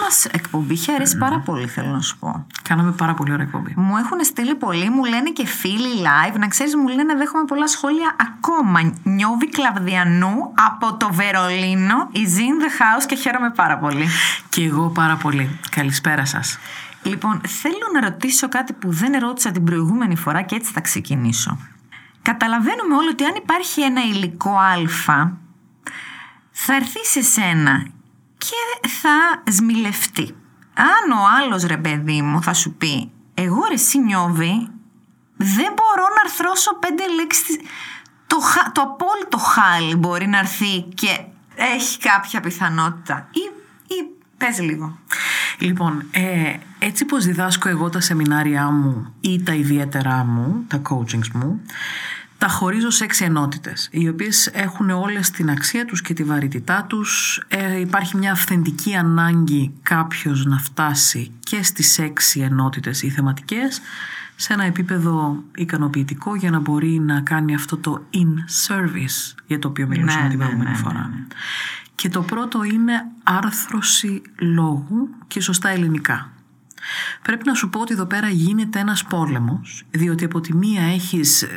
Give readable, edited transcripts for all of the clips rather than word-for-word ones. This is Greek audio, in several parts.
μας εκπομπή είχε αρέσει πάρα πολύ, θέλω να σου πω. Κάναμε πάρα πολύ ωραία εκπομπή. Μου έχουν στείλει πολλοί, μου λένε και φίλοι live. Να ξέρεις, μου λένε δέχομαι πολλά σχόλια ακόμα. Νιώβη Κλαβδιανού από το Βερολίνο. Is in the house και χαίρομαι πάρα πολύ. Και εγώ πάρα πολύ. Καλησπέρα σας. Λοιπόν, θέλω να ρωτήσω κάτι που δεν ρώτησα την προηγούμενη φορά και έτσι θα ξεκινήσω. Καταλαβαίνουμε όλοι ότι αν υπάρχει ένα υλικό α, θα έρθει σε σένα και θα σμιλευτεί. Αν ο άλλος, ρε παιδί μου, θα σου πει εγώ ρε εσύ Νιώβη, δεν μπορώ να αρθρώσω 5 λέξεις, το απόλυτο χάλι μπορεί να έρθει και έχει κάποια πιθανότητα ή πες λίγο. Λοιπόν, έτσι πως διδάσκω εγώ τα σεμινάρια μου ή τα ιδιαίτερά μου, τα coachings μου, τα χωρίζω σε 6 ενότητες, οι οποίες έχουν όλες την αξία τους και τη βαρύτητά τους. Υπάρχει μια αυθεντική ανάγκη κάποιος να φτάσει και στις 6 ενότητες ή θεματικές σε ένα επίπεδο ικανοποιητικό για να μπορεί να κάνει αυτό το in-service για το οποίο μιλούσαμε την προηγούμενη φορά. Και το πρώτο είναι άρθρωση λόγου και σωστά ελληνικά. Πρέπει να σου πω ότι εδώ πέρα γίνεται ένας πόλεμος, διότι από τη μία έχεις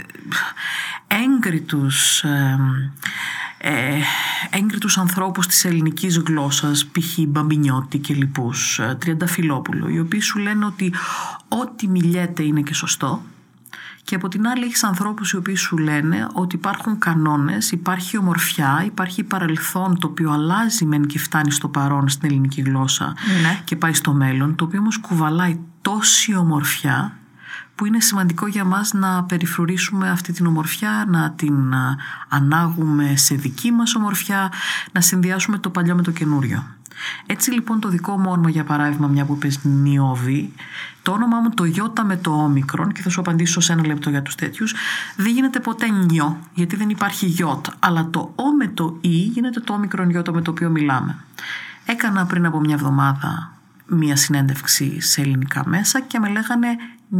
έγκριτους ανθρώπους της ελληνικής γλώσσας, π.χ. Μπαμπινιώτη και λοιπούς, Τριανταφυλόπουλο, οι οποίοι σου λένε ότι ό,τι μιλιέται είναι και σωστό. Και από την άλλη έχεις ανθρώπους οι οποίοι σου λένε ότι υπάρχουν κανόνες, υπάρχει ομορφιά, υπάρχει παρελθόν το οποίο αλλάζει μεν και φτάνει στο παρόν στην ελληνική γλώσσα και πάει στο μέλλον, το οποίο όμως κουβαλάει τόση ομορφιά που είναι σημαντικό για μας να περιφρουρήσουμε αυτή την ομορφιά, να την ανάγουμε σε δική μας ομορφιά, να συνδυάσουμε το παλιό με το καινούριο. Έτσι λοιπόν το δικό μου όνομα, για παράδειγμα, μια που είπες Νιώβη, το όνομά μου το Ιώτα με το όμικρον, και θα σου απαντήσω σε 1 λεπτό για τους τέτοιους, δεν γίνεται ποτέ νιώ, γιατί δεν υπάρχει γιότ, αλλά το ο με το ι γίνεται το όμικρον Ιώτα με το οποίο μιλάμε. Έκανα πριν από μια εβδομάδα μια συνέντευξη σε ελληνικά μέσα και με λέγανε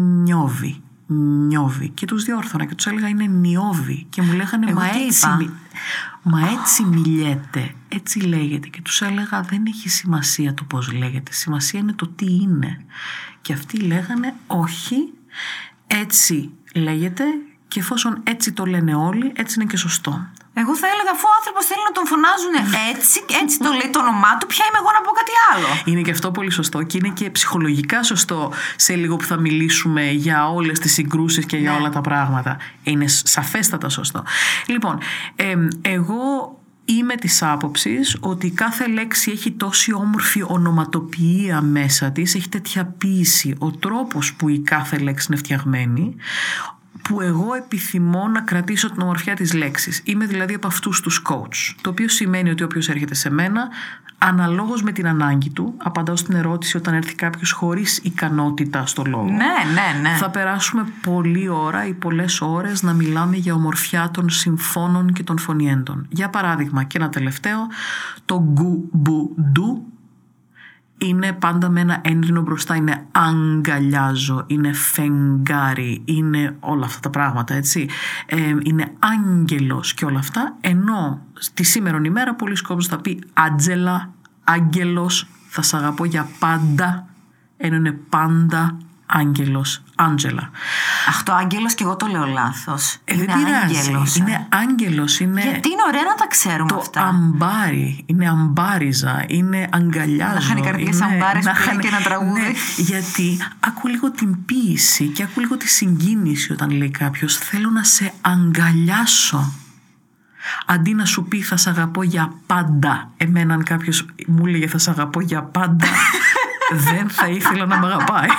Νιώβη, και τους διόρθωνα και τους έλεγα είναι Νιώβη και μου λέγανε μα έτσι μιλιέται, έτσι λέγεται, και τους έλεγα δεν έχει σημασία το πώς λέγεται, σημασία είναι το τι είναι, και αυτοί λέγανε όχι, έτσι λέγεται και εφόσον έτσι το λένε όλοι, έτσι είναι και σωστό. Εγώ θα έλεγα, αφού ο άνθρωπος θέλει να τον φωνάζουν έτσι το λέει το όνομά του, ποια είμαι εγώ να πω κάτι άλλο. Είναι και αυτό πολύ σωστό και είναι και ψυχολογικά σωστό σε λίγο που θα μιλήσουμε για όλες τις συγκρούσεις και για όλα τα πράγματα. Είναι σαφέστατα σωστό. Λοιπόν, εγώ είμαι της άποψης ότι κάθε λέξη έχει τόση όμορφη ονοματοποιία μέσα της, έχει τέτοια ποίηση, ο τρόπος που η κάθε λέξη είναι φτιαγμένη, που εγώ επιθυμώ να κρατήσω την ομορφιά της λέξης. Είμαι δηλαδή από αυτούς τους coach, το οποίο σημαίνει ότι όποιος έρχεται σε μένα, αναλόγως με την ανάγκη του, απαντάω στην ερώτηση όταν έρθει κάποιος χωρίς ικανότητα στο λόγο. Ναι. Θα περάσουμε πολλή ώρα ή πολλές ώρες να μιλάμε για ομορφιά των συμφώνων και των φωνιέντων. Για παράδειγμα, και ένα τελευταίο, το γκου μπου ντου είναι πάντα με ένα έντρινο μπροστά, είναι αγκαλιάζω, είναι φεγγάρι, είναι όλα αυτά τα πράγματα, έτσι. Είναι άγγελος και όλα αυτά, ενώ στη σήμερον ημέρα πολλοί κόσμος θα πει Άντζελα, άγγελος, θα σ' αγαπώ για πάντα, ενώ είναι πάντα άγγελος, Άντζελα. Αχ, το άγγελος και εγώ το λέω λάθος. Δεν πειράζει. Είναι άγγελος. Είναι... Γιατί είναι ωραία να τα ξέρουμε το αυτά. Αμπάρι, είναι αμπάριζα, είναι αγκαλιάζω. Να χάνει καρδιές αμπάρες που λέει και ένα τραγούδι. Ναι, γιατί ακούω λίγο την ποίηση και ακούω λίγο τη συγκίνηση όταν λέει κάποιος θέλω να σε αγκαλιάσω. Αντί να σου πει θα σ' αγαπώ για πάντα. Εμένα αν κάποιος μου λέγε θα σ' αγαπώ για πάντα, δεν θα ήθελα να μ' αγαπάει.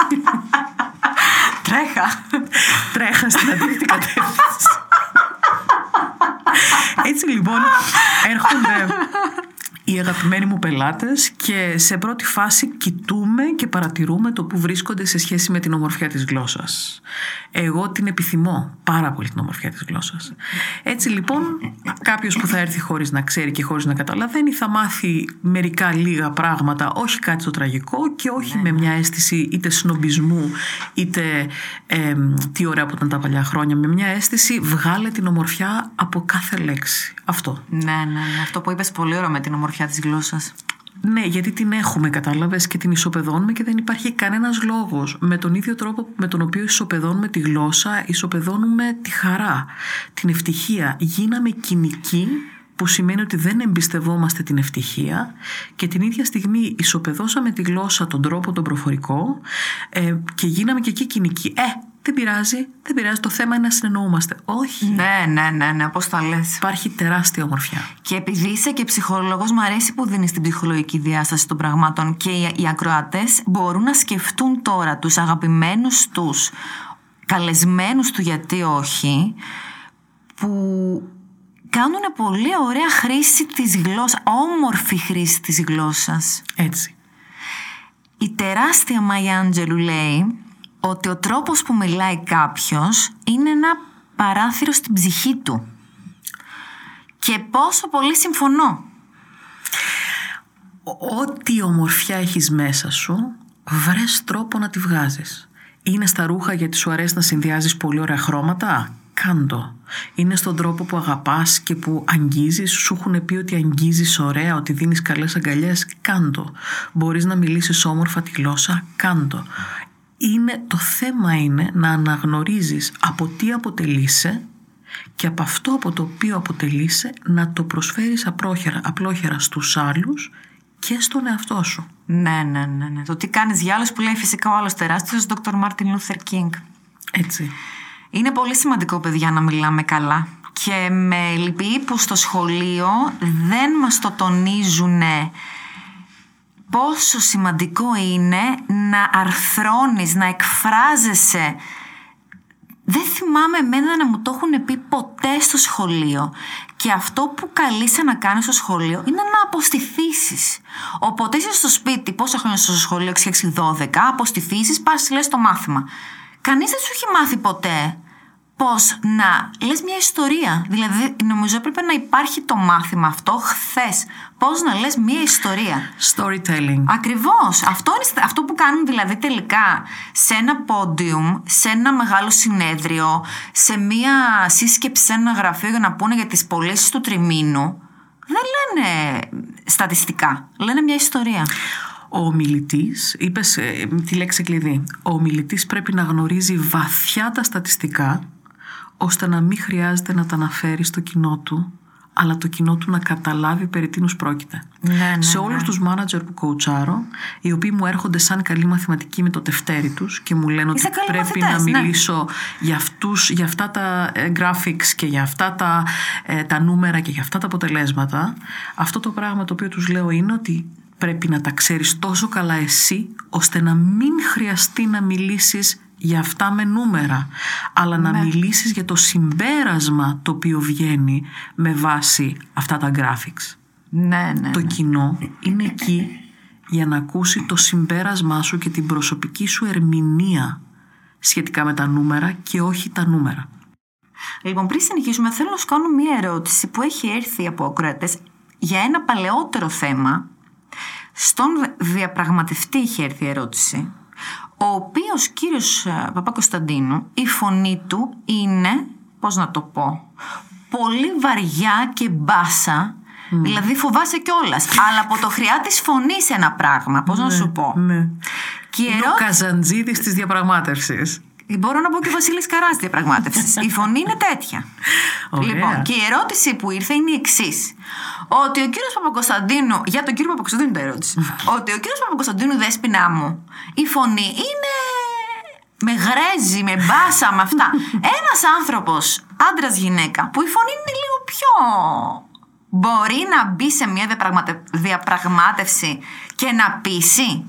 Τρέχα στην αντίθετη κατεύθυνση. Έτσι λοιπόν έρχονται οι αγαπημένοι μου πελάτες και σε πρώτη φάση κοιτούμε και παρατηρούμε το που βρίσκονται σε σχέση με την ομορφιά της γλώσσας. Εγώ την επιθυμώ πάρα πολύ την ομορφιά της γλώσσας. Έτσι λοιπόν κάποιος που θα έρθει χωρίς να ξέρει και χωρίς να καταλαβαίνει θα μάθει μερικά λίγα πράγματα, όχι κάτι το τραγικό και όχι με μια αίσθηση είτε σνομπισμού είτε τι ωραία που ήταν τα παλιά χρόνια, με μια αίσθηση βγάλε την ομορφιά από κάθε λέξη. Αυτό. Ναι, αυτό που είπες πολύ ωραία με την ομορφιά της γλώσσας. Ναι, γιατί την έχουμε, κατάλαβες, και την ισοπεδώνουμε και δεν υπάρχει κανένας λόγος. Με τον ίδιο τρόπο με τον οποίο ισοπεδώνουμε τη γλώσσα, ισοπεδώνουμε τη χαρά, την ευτυχία. Γίναμε κοινικοί, που σημαίνει ότι δεν εμπιστευόμαστε την ευτυχία, και την ίδια στιγμή ισοπεδώσαμε τη γλώσσα, τον τρόπο, τον προφορικό, και γίναμε και εκεί κοινικοί. Δεν πειράζει, το θέμα είναι να συνεννοούμαστε. Όχι. Ναι, πώς τα λες. Υπάρχει τεράστια ομορφιά. Και επειδή είσαι και ψυχολόγος, μου αρέσει που δίνεις την ψυχολογική διάσταση των πραγμάτων, και οι ακροατές μπορούν να σκεφτούν τώρα τους αγαπημένους τους καλεσμένους του γιατί όχι, που κάνουν πολύ ωραία χρήση της γλώσσας, όμορφη χρήση της γλώσσας. Έτσι. Η τεράστια Μάγια Άντζελου λέει ότι ο τρόπος που μιλάει κάποιος είναι ένα παράθυρο στην ψυχή του. Και πόσο πολύ συμφωνώ. Ό,τι ομορφιά έχεις μέσα σου, βρες τρόπο να τη βγάζεις. Είναι στα ρούχα γιατί σου αρέσει να συνδυάζεις πολύ ωραία χρώματα. Κάντο. Είναι στον τρόπο που αγαπάς και που αγγίζεις. Σου έχουν πει ότι αγγίζεις ωραία, ότι δίνεις καλές αγκαλιές. Κάντο. Μπορείς να μιλήσεις όμορφα τη γλώσσα. Κάντο. Το θέμα είναι να αναγνωρίζεις από τι αποτελείσαι και από αυτό από το οποίο αποτελείσαι να το προσφέρεις απλόχερα στους άλλους και στον εαυτό σου. Ναι. Το τι κάνεις για άλλους, που λέει φυσικά ο άλλος τεράστιος, Dr. Martin Luther King. Έτσι. Είναι πολύ σημαντικό, παιδιά, να μιλάμε καλά. Και με λυπεί που στο σχολείο δεν μας το τονίζουν πόσο σημαντικό είναι να αρθρώνεις, να εκφράζεσαι. Δεν θυμάμαι εμένα να μου το έχουν πει ποτέ στο σχολείο. Και αυτό που καλείσαι να κάνεις στο σχολείο είναι να αποστηθήσεις. Οπότε είσαι στο σπίτι, πόσα χρόνια στο σχολείο, 6-12, αποστηθήσεις, πας λες το μάθημα. Κανείς δεν σου έχει μάθει ποτέ πώς να λες μια ιστορία. Δηλαδή, νομίζω έπρεπε να υπάρχει το μάθημα αυτό χθες. Πώς να λες μια ιστορία. Storytelling. Ακριβώς. Αυτό που κάνουν δηλαδή τελικά σε ένα podium, σε ένα μεγάλο συνέδριο, σε μια σύσκεψη, σε ένα γραφείο για να πούνε για τις πωλήσεις του τριμήνου, δεν λένε στατιστικά. Λένε μια ιστορία. Ο ομιλητής, είπες τη λέξη κλειδί, ο ομιλητής πρέπει να γνωρίζει βαθιά τα στατιστικά, ώστε να μην χρειάζεται να τα αναφέρει στο κοινό του, αλλά το κοινό του να καταλάβει περί τίνους πρόκειται. Σε όλους τους μάνατζερ που κοουτσάρω, οι οποίοι μου έρχονται σαν καλοί μαθηματικοί με το τευτέρι τους και μου λένε ότι πρέπει να μιλήσω για αυτά τα graphics και για αυτά τα νούμερα και για αυτά τα αποτελέσματα, αυτό το πράγμα το οποίο τους λέω είναι ότι πρέπει να τα ξέρεις τόσο καλά εσύ, ώστε να μην χρειαστεί να μιλήσεις για αυτά με νούμερα, αλλά να μιλήσεις για το συμπέρασμα το οποίο βγαίνει με βάση αυτά τα graphics. Το κοινό είναι εκεί για να ακούσει το συμπέρασμά σου και την προσωπική σου ερμηνεία σχετικά με τα νούμερα και όχι τα νούμερα. Λοιπόν, πριν συνεχίσουμε, θέλω να σου κάνω μία ερώτηση που έχει έρθει από ακροατές για ένα παλαιότερο θέμα. Στον διαπραγματευτή είχε έρθει η ερώτηση, ο οποίος κύριος Παπακοσταντίνου, η φωνή του είναι, πώς να το πω, πολύ βαριά και μπάσα, δηλαδή φοβάσαι κιόλας, αλλά από το χρειά της φωνής ένα πράγμα, πώς να σου πω. Και είναι ο Καζαντζίδης της διαπραγμάτευσης. Μπορώ να πω και ο Βασίλης Καράς της διαπραγμάτευσης. Η φωνή είναι τέτοια. Λοιπόν, και η ερώτηση που ήρθε είναι η εξής. Ότι ο κύριος Παπακοσταντίνου, για τον κύριο Παπακοσταντίνου το ερώτηση, ότι ο κύριος Παπακοσταντίνου, δέσποινά μου, η φωνή είναι με γρέζι, με μπάσα, με αυτά. Ένας άνθρωπος, άντρας γυναίκα, που η φωνή είναι λίγο πιο... μπορεί να μπει σε μια διαπραγμάτευση και να πείσει.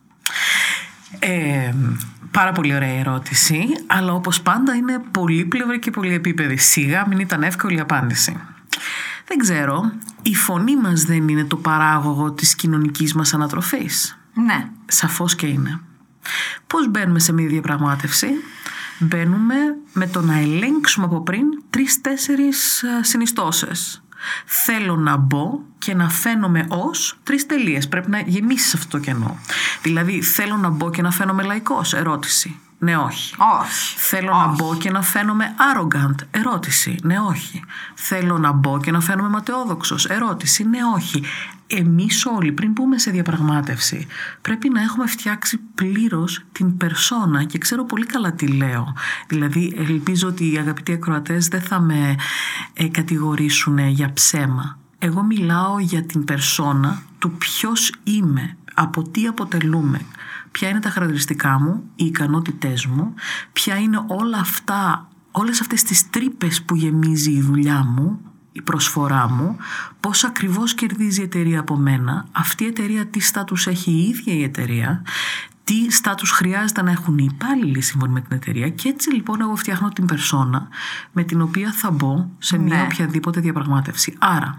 Πάρα πολύ ωραία ερώτηση, αλλά όπως πάντα είναι πολύπλευρη και πολυεπίπεδη. Σιγά μην ήταν εύκολη η απάντηση. Δεν ξέρω, η φωνή μας δεν είναι το παράγωγο της κοινωνικής μας ανατροφής? Ναι. Σαφώς και είναι. Πώς μπαίνουμε σε μια διαπραγμάτευση? Μπαίνουμε με το να ελέγξουμε από πριν 3-4 συνιστώσεις. Θέλω να μπω και να φαίνομαι ως 3 τελείες. Πρέπει να γεμίσεις αυτό το κενό. Δηλαδή, θέλω να μπω και να φαίνομαι λαϊκός. Ερώτηση. Ναι, όχι. Όχι. Θέλω να μπω και να φαίνομαι arrogant. Ερώτηση. Ναι, όχι. Θέλω να μπω και να φαίνομαι ματαιόδοξος. Ερώτηση. Ναι, όχι. Εμείς όλοι πριν μπούμε σε διαπραγμάτευση πρέπει να έχουμε φτιάξει πλήρως την περσόνα, και ξέρω πολύ καλά τι λέω. Δηλαδή ελπίζω ότι οι αγαπητοί ακροατές δεν θα με κατηγορήσουν για ψέμα. Εγώ μιλάω για την περσόνα του ποιος είμαι, από τι αποτελούμε, ποια είναι τα χαρακτηριστικά μου, οι ικανότητές μου, ποια είναι όλες αυτές τις τρύπες που γεμίζει η δουλειά μου, η προσφορά μου, πώς ακριβώς κερδίζει η εταιρεία από μένα, αυτή η εταιρεία τι στάτους έχει η ίδια η εταιρεία, τι στάτους χρειάζεται να έχουν οι υπάλληλοι σύμφωνα με την εταιρεία, και έτσι λοιπόν εγώ φτιάχνω την περσόνα με την οποία θα μπω σε μια οποιαδήποτε διαπραγμάτευση. Άρα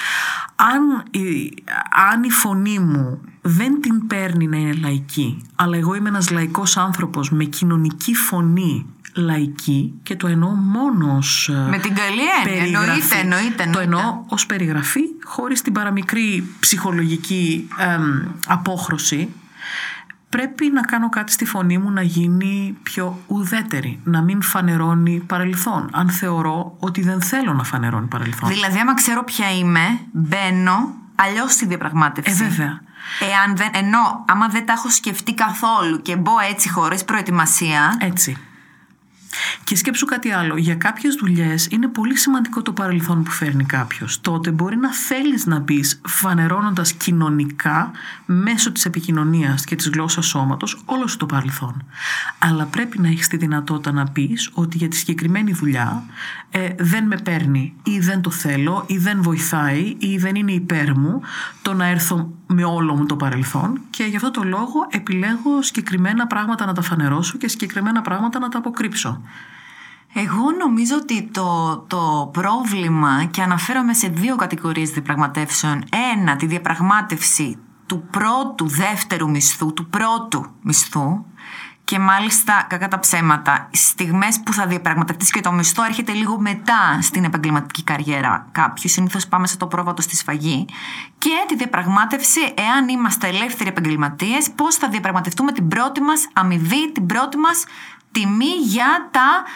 αν η φωνή μου δεν την παίρνει να είναι λαϊκή, αλλά εγώ είμαι ένας λαϊκός άνθρωπος με κοινωνική φωνή λαϊκή, και το εννοώ μόνο ως με την καλή έννοια, εννοείται. Το εννοώ ως περιγραφή, χωρίς την παραμικρή ψυχολογική απόχρωση. Πρέπει να κάνω κάτι στη φωνή μου να γίνει πιο ουδέτερη, να μην φανερώνει παρελθόν, αν θεωρώ ότι δεν θέλω να φανερώνει παρελθόν. Δηλαδή, άμα ξέρω ποια είμαι, μπαίνω αλλιώς στη διαπραγμάτευση. Βέβαια. Ενώ άμα δεν τα έχω σκεφτεί καθόλου και μπω έτσι χωρίς προετοιμασία. Έτσι. Και σκέψου κάτι άλλο. Για κάποιες δουλειές είναι πολύ σημαντικό το παρελθόν που φέρνει κάποιος. Τότε μπορεί να θέλεις να μπεις φανερώνοντας κοινωνικά μέσω της επικοινωνίας και της γλώσσας σώματος όλο σου το παρελθόν. Αλλά πρέπει να έχεις τη δυνατότητα να πεις ότι για τη συγκεκριμένη δουλειά δεν με παίρνει ή δεν το θέλω ή δεν βοηθάει ή δεν είναι υπέρ μου το να έρθω με όλο μου το παρελθόν, και γι' αυτό το λόγο επιλέγω συγκεκριμένα πράγματα να τα φανερώσω και συγκεκριμένα πράγματα να τα αποκρύψω. Εγώ νομίζω ότι το πρόβλημα, και αναφέρομαι σε 2 κατηγορίες διαπραγματεύσεων. Ένα, τη διαπραγμάτευση του δεύτερου μισθού, του πρώτου μισθού, και μάλιστα κακά τα ψέματα, στιγμές που θα διαπραγματευτείς και το μισθό έρχεται λίγο μετά στην επαγγελματική καριέρα κάποιου. Συνήθως πάμε σε το πρόβατο στη σφαγή. Και τη διαπραγμάτευση, εάν είμαστε ελεύθεροι επαγγελματίες, πώς θα διαπραγματευτούμε την πρώτη μας αμοιβή, την πρώτη μας τιμή για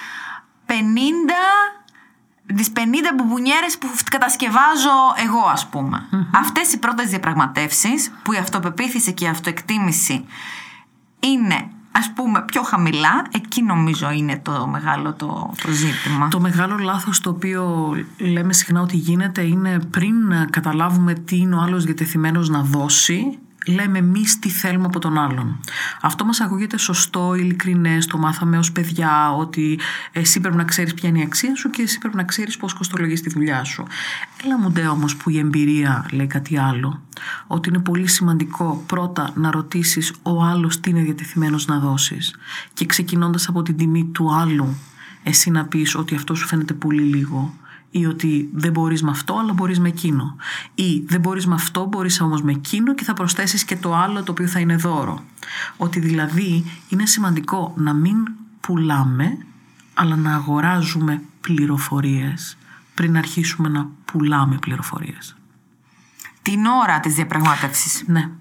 τις 50 μπουμπουνιέρες που κατασκευάζω εγώ, ας πούμε. Αυτές οι πρώτες διαπραγματεύσεις, που η αυτοπεποίθηση και η αυτοεκτίμηση είναι, ας πούμε, πιο χαμηλά, εκεί νομίζω είναι το μεγάλο το ζήτημα. Το μεγάλο λάθος το οποίο λέμε συχνά ότι γίνεται είναι, πριν καταλάβουμε τι είναι ο άλλος διατεθειμένος να δώσει, λέμε εμείς τι θέλουμε από τον άλλον. Αυτό μας ακούγεται σωστό, ειλικρινές, το μάθαμε ως παιδιά, ότι εσύ πρέπει να ξέρεις ποια είναι η αξία σου και εσύ πρέπει να ξέρεις πώς κοστολογείς τη δουλειά σου. Έλα μου ντε όμως που η εμπειρία λέει κάτι άλλο, ότι είναι πολύ σημαντικό πρώτα να ρωτήσεις ο άλλος τι είναι διατεθειμένος να δώσεις, και ξεκινώντας από την τιμή του άλλου εσύ να πεις ότι αυτό σου φαίνεται πολύ λίγο, ή ότι δεν μπορείς με αυτό αλλά μπορείς με εκείνο, ή δεν μπορείς με αυτό, μπορείς όμως με εκείνο και θα προσθέσεις και το άλλο το οποίο θα είναι δώρο. Ότι δηλαδή είναι σημαντικό να μην πουλάμε, αλλά να αγοράζουμε πληροφορίες πριν αρχίσουμε να πουλάμε πληροφορίες. Την ώρα της διαπραγμάτευσης. Ναι.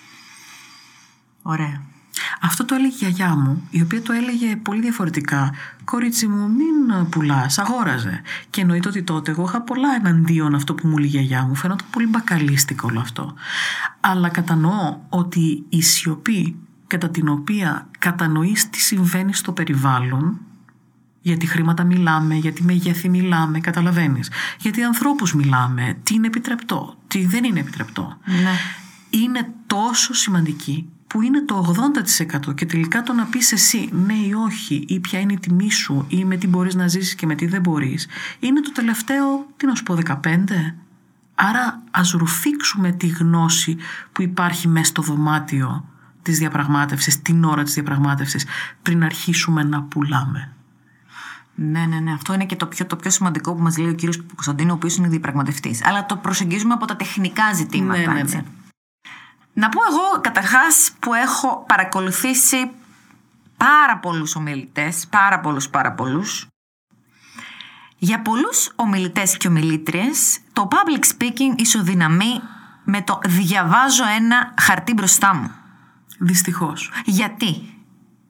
Ωραία. Αυτό το έλεγε η γιαγιά μου, η οποία το έλεγε πολύ διαφορετικά. Κορίτσι μου, μην πουλάς, αγόραζε. Και εννοείται ότι τότε εγώ είχα πολλά εναντίον αυτό που μου λέει η γιαγιά μου. Φαίνονταν πολύ μπακαλίστικο όλο αυτό. Αλλά κατανοώ ότι η σιωπή κατά την οποία κατανοείς τι συμβαίνει στο περιβάλλον, γιατί χρήματα μιλάμε, γιατί μεγέθη μιλάμε, καταλαβαίνεις. Γιατί ανθρώπους μιλάμε, τι είναι επιτρεπτό, τι δεν είναι επιτρεπτό. Ναι. Είναι τόσο σημαντική, που είναι το 80%, και τελικά το να πεις εσύ ναι ή όχι, ή ποια είναι η τιμή σου, ή με τι μπορείς να ζήσεις και με τι δεν μπορείς, είναι το τελευταίο, τι να σου πω, 15%. Άρα ας ρουφήξουμε τη γνώση που υπάρχει μέσα στο δωμάτιο της διαπραγμάτευσης, την ώρα της διαπραγμάτευσης, πριν αρχίσουμε να πουλάμε. Ναι. Αυτό είναι και το πιο σημαντικό που μας λέει ο κύριος Κωνσταντίνου, ο οποίος είναι διαπραγματευτής. Αλλά το προσεγγίζουμε από τα τεχνικά ζητήματα. Ναι. Να πω εγώ καταρχάς που έχω παρακολουθήσει πάρα πολλούς ομιλητές, πάρα πολλούς. Για πολλούς ομιλητές και ομιλήτριες, το public speaking ισοδυναμεί με το διαβάζω ένα χαρτί μπροστά μου. Δυστυχώς. Γιατί?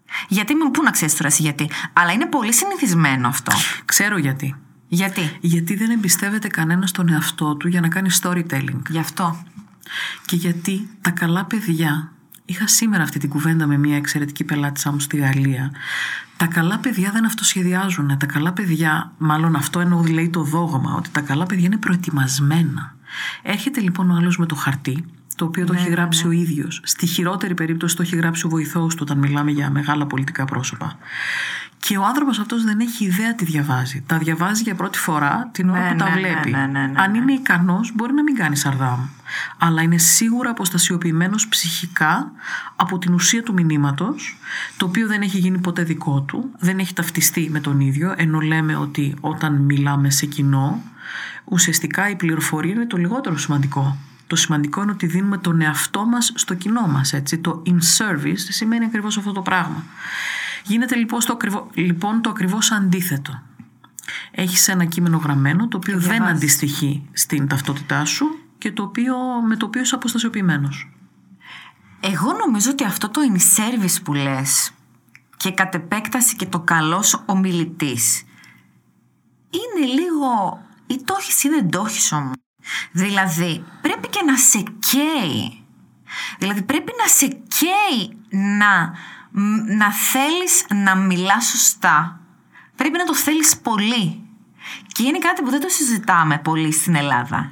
Γιατί, πού να ξέρεις τώρα εσύ γιατί. Αλλά είναι πολύ συνηθισμένο αυτό. Ξέρω γιατί. Γιατί. Γιατί δεν εμπιστεύεται κανένας τον εαυτό του για να κάνει storytelling. Γι' αυτό. Και γιατί τα καλά παιδιά. Είχα σήμερα αυτή την κουβέντα με μια εξαιρετική πελάτησά μου στη Γαλλία. Τα καλά παιδιά δεν αυτοσχεδιάζουν. Τα καλά παιδιά, μάλλον αυτό εννοώ, λέει το δόγμα, ότι τα καλά παιδιά είναι προετοιμασμένα. Έρχεται λοιπόν ο άλλος με το χαρτί, το οποίο το έχει γράψει ο ίδιος. Στη χειρότερη περίπτωση το έχει γράψει ο βοηθός του, όταν μιλάμε για μεγάλα πολιτικά πρόσωπα. Και ο άνθρωπος αυτός δεν έχει ιδέα τι διαβάζει. Τα διαβάζει για πρώτη φορά την ώρα που τα βλέπει. Αν είναι ικανός, μπορεί να μην κάνει σαρδάμ. Αλλά είναι σίγουρα αποστασιοποιημένος ψυχικά από την ουσία του μηνύματος, το οποίο δεν έχει γίνει ποτέ δικό του, δεν έχει ταυτιστεί με τον ίδιο, ενώ λέμε ότι όταν μιλάμε σε κοινό, ουσιαστικά η πληροφορία είναι το λιγότερο σημαντικό. Το σημαντικό είναι ότι δίνουμε τον εαυτό μας στο κοινό μας. Έτσι. Το in service σημαίνει ακριβώς αυτό το πράγμα. Γίνεται λοιπόν το ακριβώς αντίθετο. Έχεις ένα κείμενο γραμμένο το οποίο δεν αντιστοιχεί στην ταυτότητά σου και με το οποίο είσαι αποστασιοποιημένος. Εγώ νομίζω ότι αυτό το in service που λες και κατ' επέκταση και το καλός ομιλητής είναι λίγο ή το έχεις ή δεν το έχεις όμως. Δηλαδή πρέπει και να σε καίει. Δηλαδή πρέπει να σε καίει να θέλεις να μιλάς σωστά. Πρέπει να το θέλεις πολύ. Και είναι κάτι που δεν το συζητάμε πολύ στην Ελλάδα.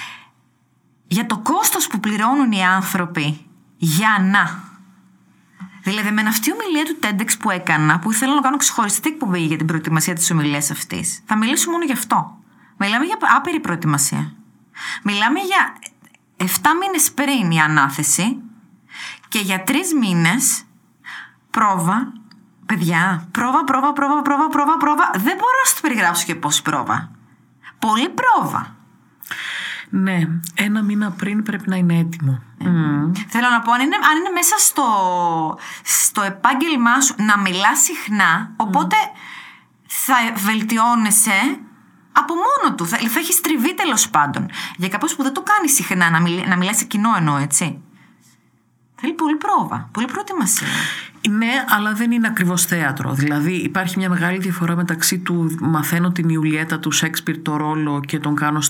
Για το κόστος που πληρώνουν οι άνθρωποι για να. Δηλαδή με αυτή η ομιλία του TEDx που έκανα, που ήθελα να κάνω ξεχωριστή εκπομπή για την προετοιμασία της ομιλίας αυτής, θα μιλήσω μόνο γι' αυτό. Μιλάμε για άπειρη προετοιμασία. Μιλάμε για 7 μήνες πριν η ανάθεση και για 3 μήνες πρόβα. Παιδιά, πρόβα. Δεν μπορώ να σου το περιγράψω και πόση πρόβα. Πολύ πρόβα. Ναι, 1 μήνα πριν πρέπει να είναι έτοιμο. Θέλω να πω, αν είναι μέσα στο επάγγελμά σου να μιλάς συχνά, οπότε θα βελτιώνεσαι από μόνο του. Θα έχει τριβή τέλος πάντων. Για κάποιος που δεν το κάνει συχνά να μιλάει σε κοινό εννοώ, έτσι. Θέλει πολύ πρόβα, πολύ προετοιμασία. Ναι, αλλά δεν είναι ακριβώς θέατρο. Δηλαδή υπάρχει μια μεγάλη διαφορά μεταξύ του μαθαίνω την Ιουλιέτα του Σέξπιρ το ρόλο και τον κάνω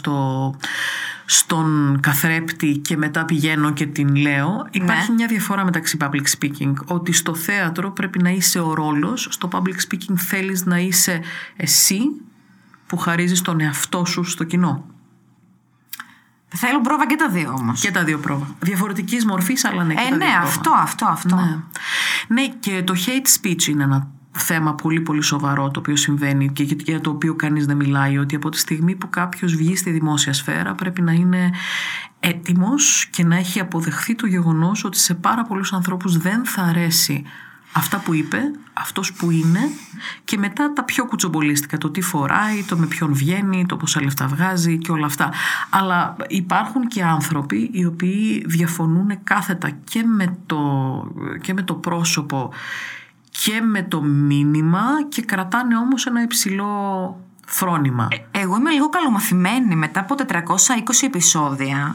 στον καθρέπτη και μετά πηγαίνω και την λέω. Υπάρχει μια διαφορά μεταξύ public speaking. Ότι στο θέατρο πρέπει να είσαι ο ρόλος, στο public speaking θέλεις να είσαι εσύ που χαρίζεις τον εαυτό σου στο κοινό. Θέλουν πρόβα και τα δύο όμως. Και τα δύο πρόβα. Διαφορετικής μορφής, αλλά ναι. Ναι, αυτό. Ναι, και το hate speech είναι ένα θέμα πολύ πολύ σοβαρό το οποίο συμβαίνει και για το οποίο κανείς δεν μιλάει. Ότι από τη στιγμή που κάποιος βγει στη δημόσια σφαίρα πρέπει να είναι έτοιμος και να έχει αποδεχθεί το γεγονός ότι σε πάρα πολλούς ανθρώπους δεν θα αρέσει αυτά που είπε, αυτός που είναι, και μετά τα πιο κουτσομπολίστικα, το τι φοράει, το με ποιον βγαίνει, το πόσα λεφτά βγάζει και όλα αυτά. Αλλά υπάρχουν και άνθρωποι οι οποίοι διαφωνούν κάθετα και με το πρόσωπο και με το μήνυμα και κρατάνε όμως ένα υψηλό φρόνημα. Εγώ είμαι λίγο καλομαθημένη μετά από 420 επεισόδια.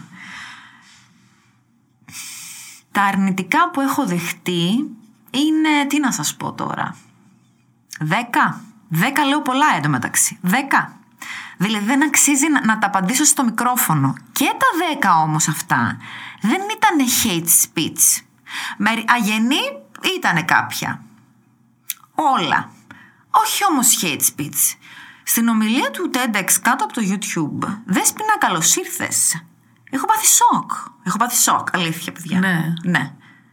Τα αρνητικά που έχω δεχτεί είναι, τι να σας πω τώρα, 10 λέω πολλά εντωμεταξύ, 10. Δηλαδή δεν αξίζει να τα απαντήσω στο μικρόφωνο. Και τα 10 όμως αυτά δεν ήταν hate speech. Αγενή ήτανε κάποια. Όλα. Όχι όμως hate speech. Στην ομιλία του TEDx κάτω από το YouTube, Δέσποινα, καλώς ήρθες. Έχω πάθει σοκ, αλήθεια παιδιά. Ναι.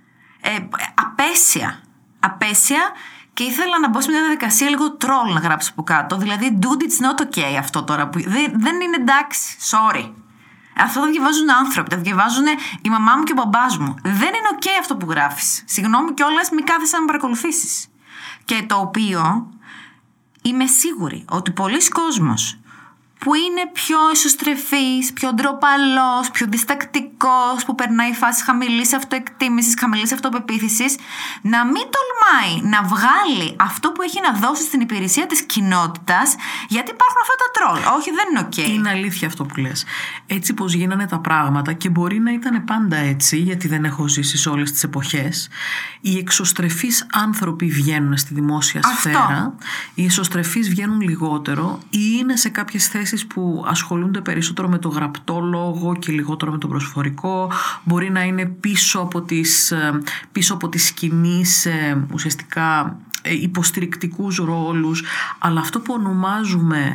Απέσια, και ήθελα να μπω σε μια διαδικασία λίγο τρόλ να γράψω από κάτω. Δηλαδή, dude, it's not okay αυτό τώρα που δεν είναι εντάξει. Sorry. Αυτό το διαβάζουν άνθρωποι, το διαβάζουν η μαμά μου και ο μπαμπάς μου. Δεν είναι okay αυτό που γράφεις. Συγγνώμη κιόλας, μην κάθεσαι να με παρακολουθήσεις. Και το οποίο είμαι σίγουρη ότι πολλοί κόσμος που είναι πιο εσωστρεφής, πιο ντροπαλός, πιο διστακτικός, αρνητικός, που περνάει φάση χαμηλής αυτοεκτίμησης, χαμηλής αυτοπεποίθησης, να μην τολμάει να βγάλει αυτό που έχει να δώσει στην υπηρεσία της κοινότητας, γιατί υπάρχουν αυτά τα τρόλ. Όχι, δεν είναι ok. Είναι αλήθεια αυτό που λες. Έτσι πως γίνανε τα πράγματα, και μπορεί να ήταν πάντα έτσι, γιατί δεν έχω ζήσει σε όλες τις εποχές. Οι εξωστρεφείς άνθρωποι βγαίνουν στη δημόσια σφαίρα, οι εσωστρεφείς βγαίνουν λιγότερο, ή είναι σε κάποιες θέσεις που ασχολούνται περισσότερο με το γραπτό λόγο και λιγότερο με το προσφορικό. Μπορεί να είναι πίσω από τη σκηνή σε ουσιαστικά υποστηρικτικούς ρόλους, αλλά αυτό που ονομάζουμε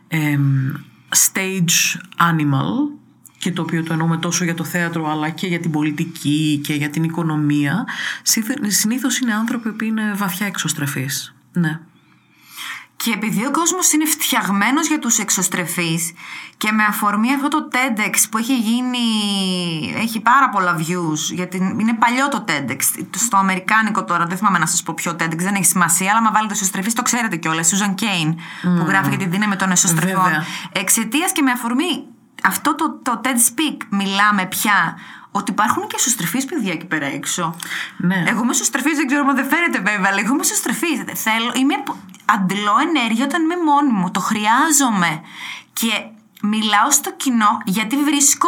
stage animal, και το οποίο το εννοούμε τόσο για το θέατρο αλλά και για την πολιτική και για την οικονομία, συνήθως είναι άνθρωποι που είναι βαθιά εξωστρεφείς. Ναι. Και επειδή ο κόσμος είναι φτιαγμένος για τους εξωστρεφείς, και με αφορμή αυτό το TEDx που έχει πάρα πολλά views, γιατί είναι παλιό το TEDx, στο αμερικάνικο τώρα, δεν θυμάμαι να σας πω ποιο TEDx, δεν έχει σημασία, αλλά άμα βάλετε εσωστρεφείς το ξέρετε κιόλας, Susan Cain, που γράφει για τη δύναμη των εσωστρεφών. Εξαιτίας και με αφορμή αυτό το TED Speak μιλάμε πια ότι υπάρχουν και εσωστρεφείς παιδιά εκεί πέρα έξω. Ναι. Εγώ είμαι εσωστρεφής, δεν ξέρω αν δεν φαίνεται βέβαια, αλλά εγώ είμαι εσωστρεφής. Αντλώ ενέργεια όταν είμαι μόνη μου. Το χρειάζομαι. Και μιλάω στο κοινό γιατί βρίσκω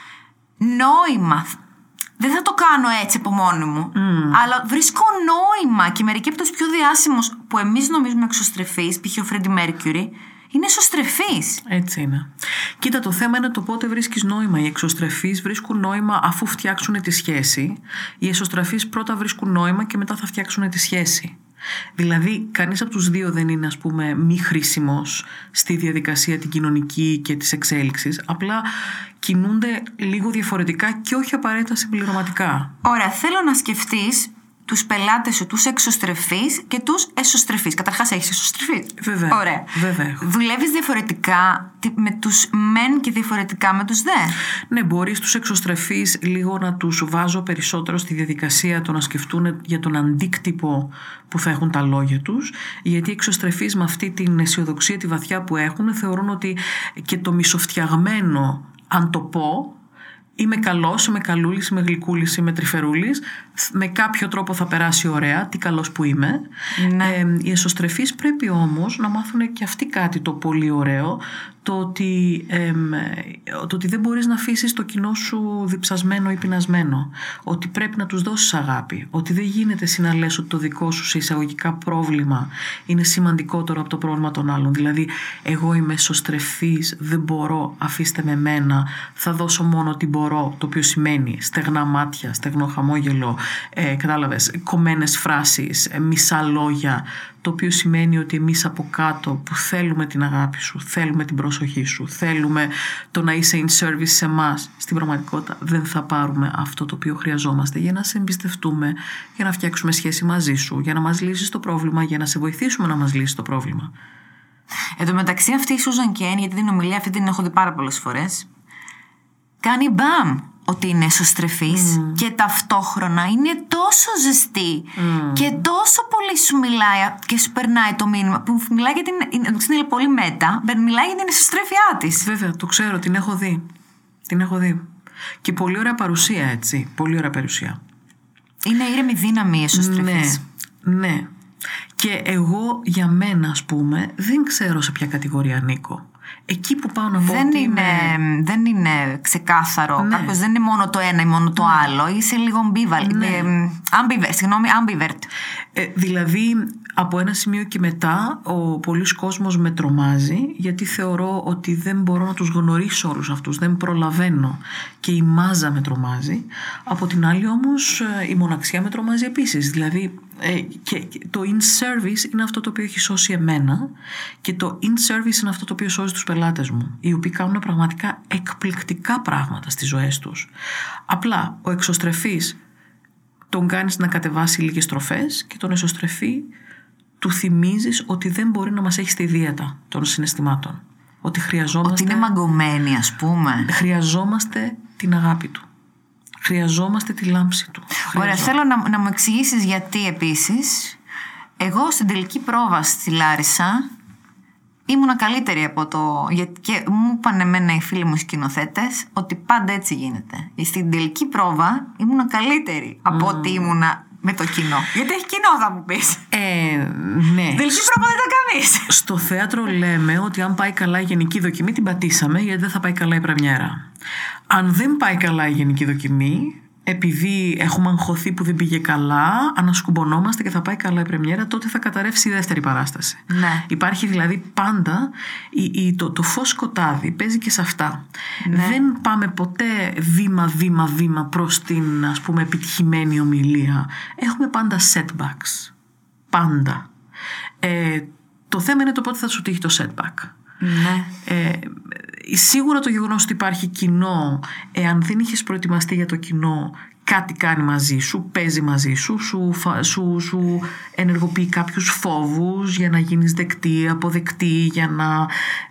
νόημα. Δεν θα το κάνω έτσι από μόνη μου. Αλλά βρίσκω νόημα. Και μερικοί από τους πιο διάσημους που εμείς νομίζουμε εξωστρεφείς, π.χ. ο Freddie Mercury, είναι εσωστρεφείς. Έτσι είναι. Κοίτα, το θέμα είναι το πότε βρίσκεις νόημα. Οι εξωστρεφείς βρίσκουν νόημα αφού φτιάξουν τη σχέση. Οι εσωστρεφείς πρώτα βρίσκουν νόημα και μετά θα φτιάξουν τη σχέση. Δηλαδή, κανείς από τους δύο δεν είναι, ας πούμε, μη χρήσιμος στη διαδικασία την κοινωνική και της εξέλιξης. Απλά κινούνται λίγο διαφορετικά και όχι απαραίτητα συμπληρωματικά. Ωραία, θέλω να σκεφτείς τους πελάτες σου, τους εξωστρεφείς και τους εσωστρεφείς. Καταρχάς έχεις εσωστρεφείς. Βέβαια. Ωραία. Βέβαια. Δουλεύεις διαφορετικά με τους μεν και διαφορετικά με τους δε. Ναι, μπορείς τους εξωστρεφείς λίγο να τους βάζω περισσότερο στη διαδικασία το να σκεφτούν για τον αντίκτυπο που θα έχουν τα λόγια τους. Γιατί οι εξωστρεφείς με αυτή την αισιοδοξία τη βαθιά που έχουν θεωρούν ότι και το μισοφτιαγμένο, αν το πω, είμαι καλός, είμαι καλούλης, είμαι γλυκούλης, είμαι τρυφερούλης, με κάποιο τρόπο θα περάσει ωραία, τι καλός που είμαι. Ναι. Οι εσωστρεφείς πρέπει όμως να μάθουν και αυτοί κάτι το πολύ ωραίο, το ότι δεν μπορείς να αφήσεις το κοινό σου διψασμένο ή πεινασμένο, ότι πρέπει να τους δώσεις αγάπη, ότι δεν γίνεται να λες ότι το δικό σου σε εισαγωγικά πρόβλημα είναι σημαντικότερο από το πρόβλημα των άλλων. Δηλαδή, εγώ είμαι εσωστρεφής, δεν μπορώ, αφήστε με εμένα, θα δώσω μόνο ό,τι μπορώ, το οποίο σημαίνει στεγνά μάτια, στεγνό χαμόγελο, κατάλαβες, κομμένες φράσεις, μισά λόγια, το οποίο σημαίνει ότι εμείς από κάτω που θέλουμε την αγάπη σου, θέλουμε την προσοχή σου, θέλουμε το να είσαι in service σε εμάς, στην πραγματικότητα δεν θα πάρουμε αυτό το οποίο χρειαζόμαστε για να σε εμπιστευτούμε, για να φτιάξουμε σχέση μαζί σου, για να μας λύσεις το πρόβλημα, για να σε βοηθήσουμε να μας λύσεις το πρόβλημα. Εν τω μεταξύ αυτή η Susan Cain, γιατί την ομιλία αυτή την έχω δει πάρα πολλές φορές, κάνει μπαμ ότι είναι εσωστρεφής και ταυτόχρονα είναι τόσο ζεστή και τόσο πολύ σου μιλάει και σου περνάει το μήνυμα που μιλάει για είναι πολύ μέτα, μιλάει για την εσωστρέφειά της. Βέβαια, το ξέρω, την έχω δει. Την έχω δει. Και πολύ ωραία παρουσία, έτσι. Πολύ ωραία παρουσία. Είναι ήρεμη δύναμη η εσωστρεφής. Ναι. Και εγώ για μένα, ας πούμε, δεν ξέρω σε ποια κατηγορία ανήκω. Εκεί που πάω να πω δεν είναι ξεκάθαρο. Ναι. Κάποιος δεν είναι μόνο το ένα ή μόνο το άλλο. Είσαι λίγο ambivert. Δηλαδή, από ένα σημείο και μετά, ο πολλής κόσμος με τρομάζει, γιατί θεωρώ ότι δεν μπορώ να τους γνωρίσω όλους αυτούς. Δεν προλαβαίνω. Και η μάζα με τρομάζει. Από την άλλη όμως, η μοναξιά με τρομάζει επίσης. Δηλαδή, και το in service είναι αυτό το οποίο έχει σώσει εμένα, και το in service είναι αυτό το οποίο σώζει τους πελάτες μου, οι οποίοι κάνουν πραγματικά εκπληκτικά πράγματα στις ζωές τους. Απλά ο εξωστρεφής τον κάνεις να κατεβάσει λίγες στροφές και τον εσωστρεφή του θυμίζεις ότι δεν μπορεί να μας έχει στη δίαιτα των συναισθημάτων. Ότι χρειαζόμαστε... Ότι είναι μαγκωμένη, ας πούμε. Χρειαζόμαστε την αγάπη του. Χρειαζόμαστε τη λάμψη του. Ωραία, θέλω να μου εξηγήσεις γιατί επίσης. Εγώ στην τελική πρόβα στη Λάρισα ήμουνα καλύτερη από το. Και μου είπαν εμένα οι φίλοι μου σκηνοθέτες ότι πάντα έτσι γίνεται. Στην τελική πρόβα ήμουνα καλύτερη από ότι ήμουνα με το κοινό. Γιατί έχει κοινό, θα μου πεις. Ναι. Τελική πρόβα δεν τα κάνεις. Στο θέατρο λέμε ότι αν πάει καλά η γενική δοκιμή την πατήσαμε, γιατί δεν θα πάει καλά η πρεμιέρα. Αν δεν πάει καλά η γενική δοκιμή, επειδή έχουμε αγχωθεί που δεν πήγε καλά, ανασκουμπωνόμαστε και θα πάει καλά η πρεμιέρα, τότε θα καταρρεύσει η δεύτερη παράσταση. Ναι. Υπάρχει δηλαδή πάντα το φως σκοτάδι, παίζει και σε αυτά. Ναι. Δεν πάμε ποτέ βήμα προς την, ας πούμε, επιτυχημένη ομιλία. Έχουμε πάντα setbacks. Πάντα. Το θέμα είναι το πότε θα σου τύχει το setback. Ναι. Σίγουρα το γεγονός ότι υπάρχει κοινό, εάν δεν είχες προετοιμαστεί για το κοινό, κάτι κάνει μαζί σου, παίζει μαζί σου, σου ενεργοποιεί κάποιους φόβους για να γίνεις δεκτή, αποδεκτή, για να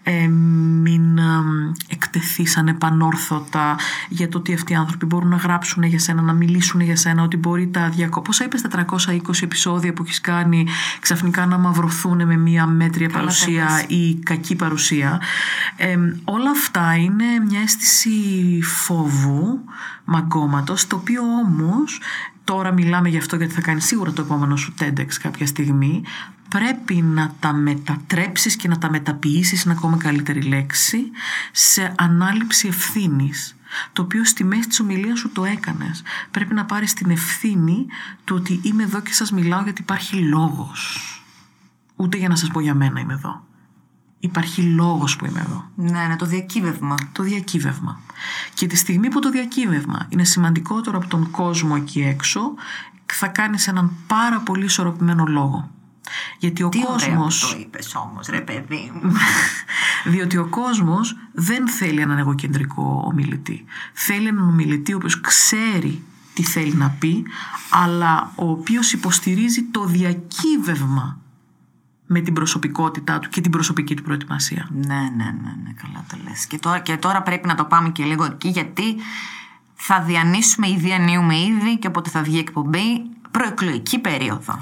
μην εκτεθείς ανεπανόρθωτα για το ότι αυτοί οι άνθρωποι μπορούν να γράψουν για σένα, να μιλήσουν για σένα, ότι μπορεί τα πόσα είπες, 420 επεισόδια που έχεις κάνει ξαφνικά να μαυρωθούν με μια μέτρια παρουσία ή κακή παρουσία. Όλα αυτά είναι μια αίσθηση φόβου, μαγκώματος, το οποίο όμως, τώρα μιλάμε γι' αυτό γιατί θα κάνεις σίγουρα το επόμενο σου TEDx κάποια στιγμή, πρέπει να τα μετατρέψεις και να τα μεταποιήσεις, είναι ακόμα καλύτερη λέξη, σε ανάληψη ευθύνης. Το οποίο στη μέση της ομιλίας σου το έκανες. Πρέπει να πάρεις την ευθύνη του ότι είμαι εδώ και σας μιλάω γιατί υπάρχει λόγος. Ούτε για να σας πω για μένα είμαι εδώ. Υπάρχει λόγος που είμαι εδώ. Ναι, το διακύβευμα. Το διακύβευμα. Και τη στιγμή που το διακύβευμα είναι σημαντικότερο από τον κόσμο εκεί έξω, θα κάνεις έναν πάρα πολύ ισορροπημένο λόγο. Γιατί ο κόσμος. Ωραία που το είπες όμως, ρε παιδί μου. Διότι ο κόσμος δεν θέλει έναν εγωκεντρικό ομιλητή. Θέλει έναν ομιλητή ο οποίος ξέρει τι θέλει να πει, αλλά ο οποίος υποστηρίζει το διακύβευμα με την προσωπικότητά του και την προσωπική του προετοιμασία. Ναι, καλά το λες. Και τώρα πρέπει να το πάμε και λίγο εκεί, γιατί θα διανύσουμε ή διανύουμε ήδη, και όποτε θα βγει η εκπομπή, προεκλογική περίοδο.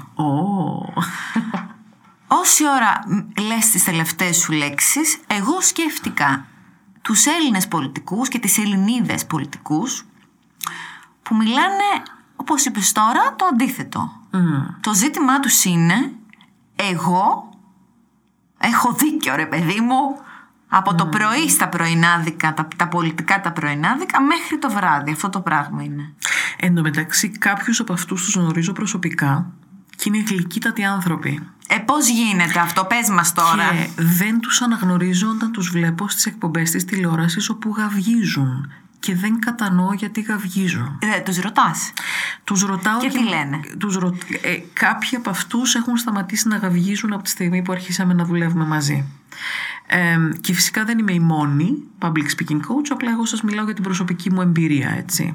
Όση ώρα λες τις τελευταίες σου λέξεις, εγώ σκέφτηκα τους Έλληνες πολιτικούς και τις Ελληνίδες πολιτικούς που μιλάνε, όπως είπες τώρα, το αντίθετο. Το ζήτημά τους είναι, εγώ έχω δίκιο, ρε παιδί μου, από το πρωί στα πρωινάδικα, τα πολιτικά τα πρωινάδικα, μέχρι το βράδυ. Αυτό το πράγμα είναι. Εν τω μεταξύ, κάποιους από αυτούς τους γνωρίζω προσωπικά και είναι γλυκύτατοι άνθρωποι. Πώς γίνεται αυτό, πες μας τώρα. Και δεν τους αναγνωρίζω όταν τους βλέπω στις εκπομπές της τηλεόρασης όπου γαυγίζουν. Και δεν κατανοώ γιατί γαυγίζουν. Τους ρωτάς. Τους ρωτάω και τι λένε. Κάποιοι από αυτούς έχουν σταματήσει να γαυγίζουν από τη στιγμή που αρχίσαμε να δουλεύουμε μαζί. Και φυσικά δεν είμαι η μόνη public speaking coach, απλά εγώ σας μιλάω για την προσωπική μου εμπειρία, έτσι.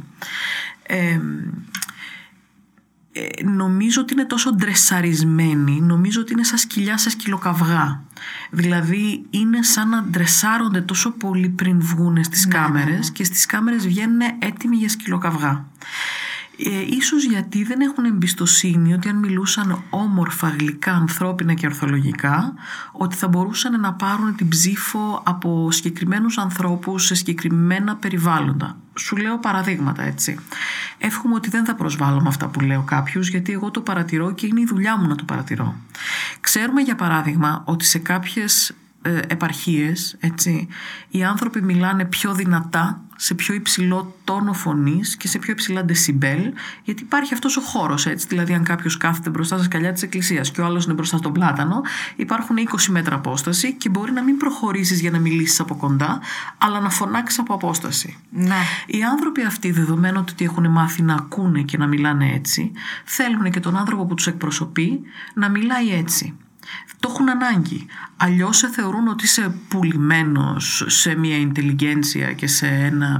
Νομίζω ότι είναι τόσο ντρεσαρισμένοι, νομίζω ότι είναι σαν σκυλιά σε σκυλοκαυγά. Δηλαδή είναι σαν να ντρεσάρονται τόσο πολύ πριν βγούνε στις κάμερες και στις κάμερες βγαίνουν έτοιμοι για σκυλοκαυγά. Ίσως γιατί δεν έχουν εμπιστοσύνη ότι αν μιλούσαν όμορφα, γλυκά, ανθρώπινα και ορθολογικά, ότι θα μπορούσαν να πάρουν την ψήφο από συγκεκριμένους ανθρώπους σε συγκεκριμένα περιβάλλοντα. Σου λέω παραδείγματα, έτσι. Εύχομαι ότι δεν θα προσβάλλω με αυτά που λέω κάποιους, γιατί εγώ το παρατηρώ και είναι η δουλειά μου να το παρατηρώ. Ξέρουμε για παράδειγμα ότι σε κάποιες επαρχίες, έτσι, οι άνθρωποι μιλάνε πιο δυνατά, σε πιο υψηλό τόνο φωνής και σε πιο υψηλά ντεσιμπέλ, γιατί υπάρχει αυτός ο χώρος, έτσι. Δηλαδή, αν κάποιος κάθεται μπροστά στα σκαλιά της εκκλησίας και ο άλλος είναι μπροστά στον πλάτανο, υπάρχουν 20 μέτρα απόσταση και μπορεί να μην προχωρήσεις για να μιλήσεις από κοντά, αλλά να φωνάξεις από απόσταση. Ναι. Οι άνθρωποι αυτοί, δεδομένου ότι έχουν μάθει να ακούνε και να μιλάνε έτσι, θέλουν και τον άνθρωπο που τους εκπροσωπεί να μιλάει έτσι. Το έχουν ανάγκη. Αλλιώς σε θεωρούν ότι είσαι πουλημένος σε μια ιντελιγέντσια και σε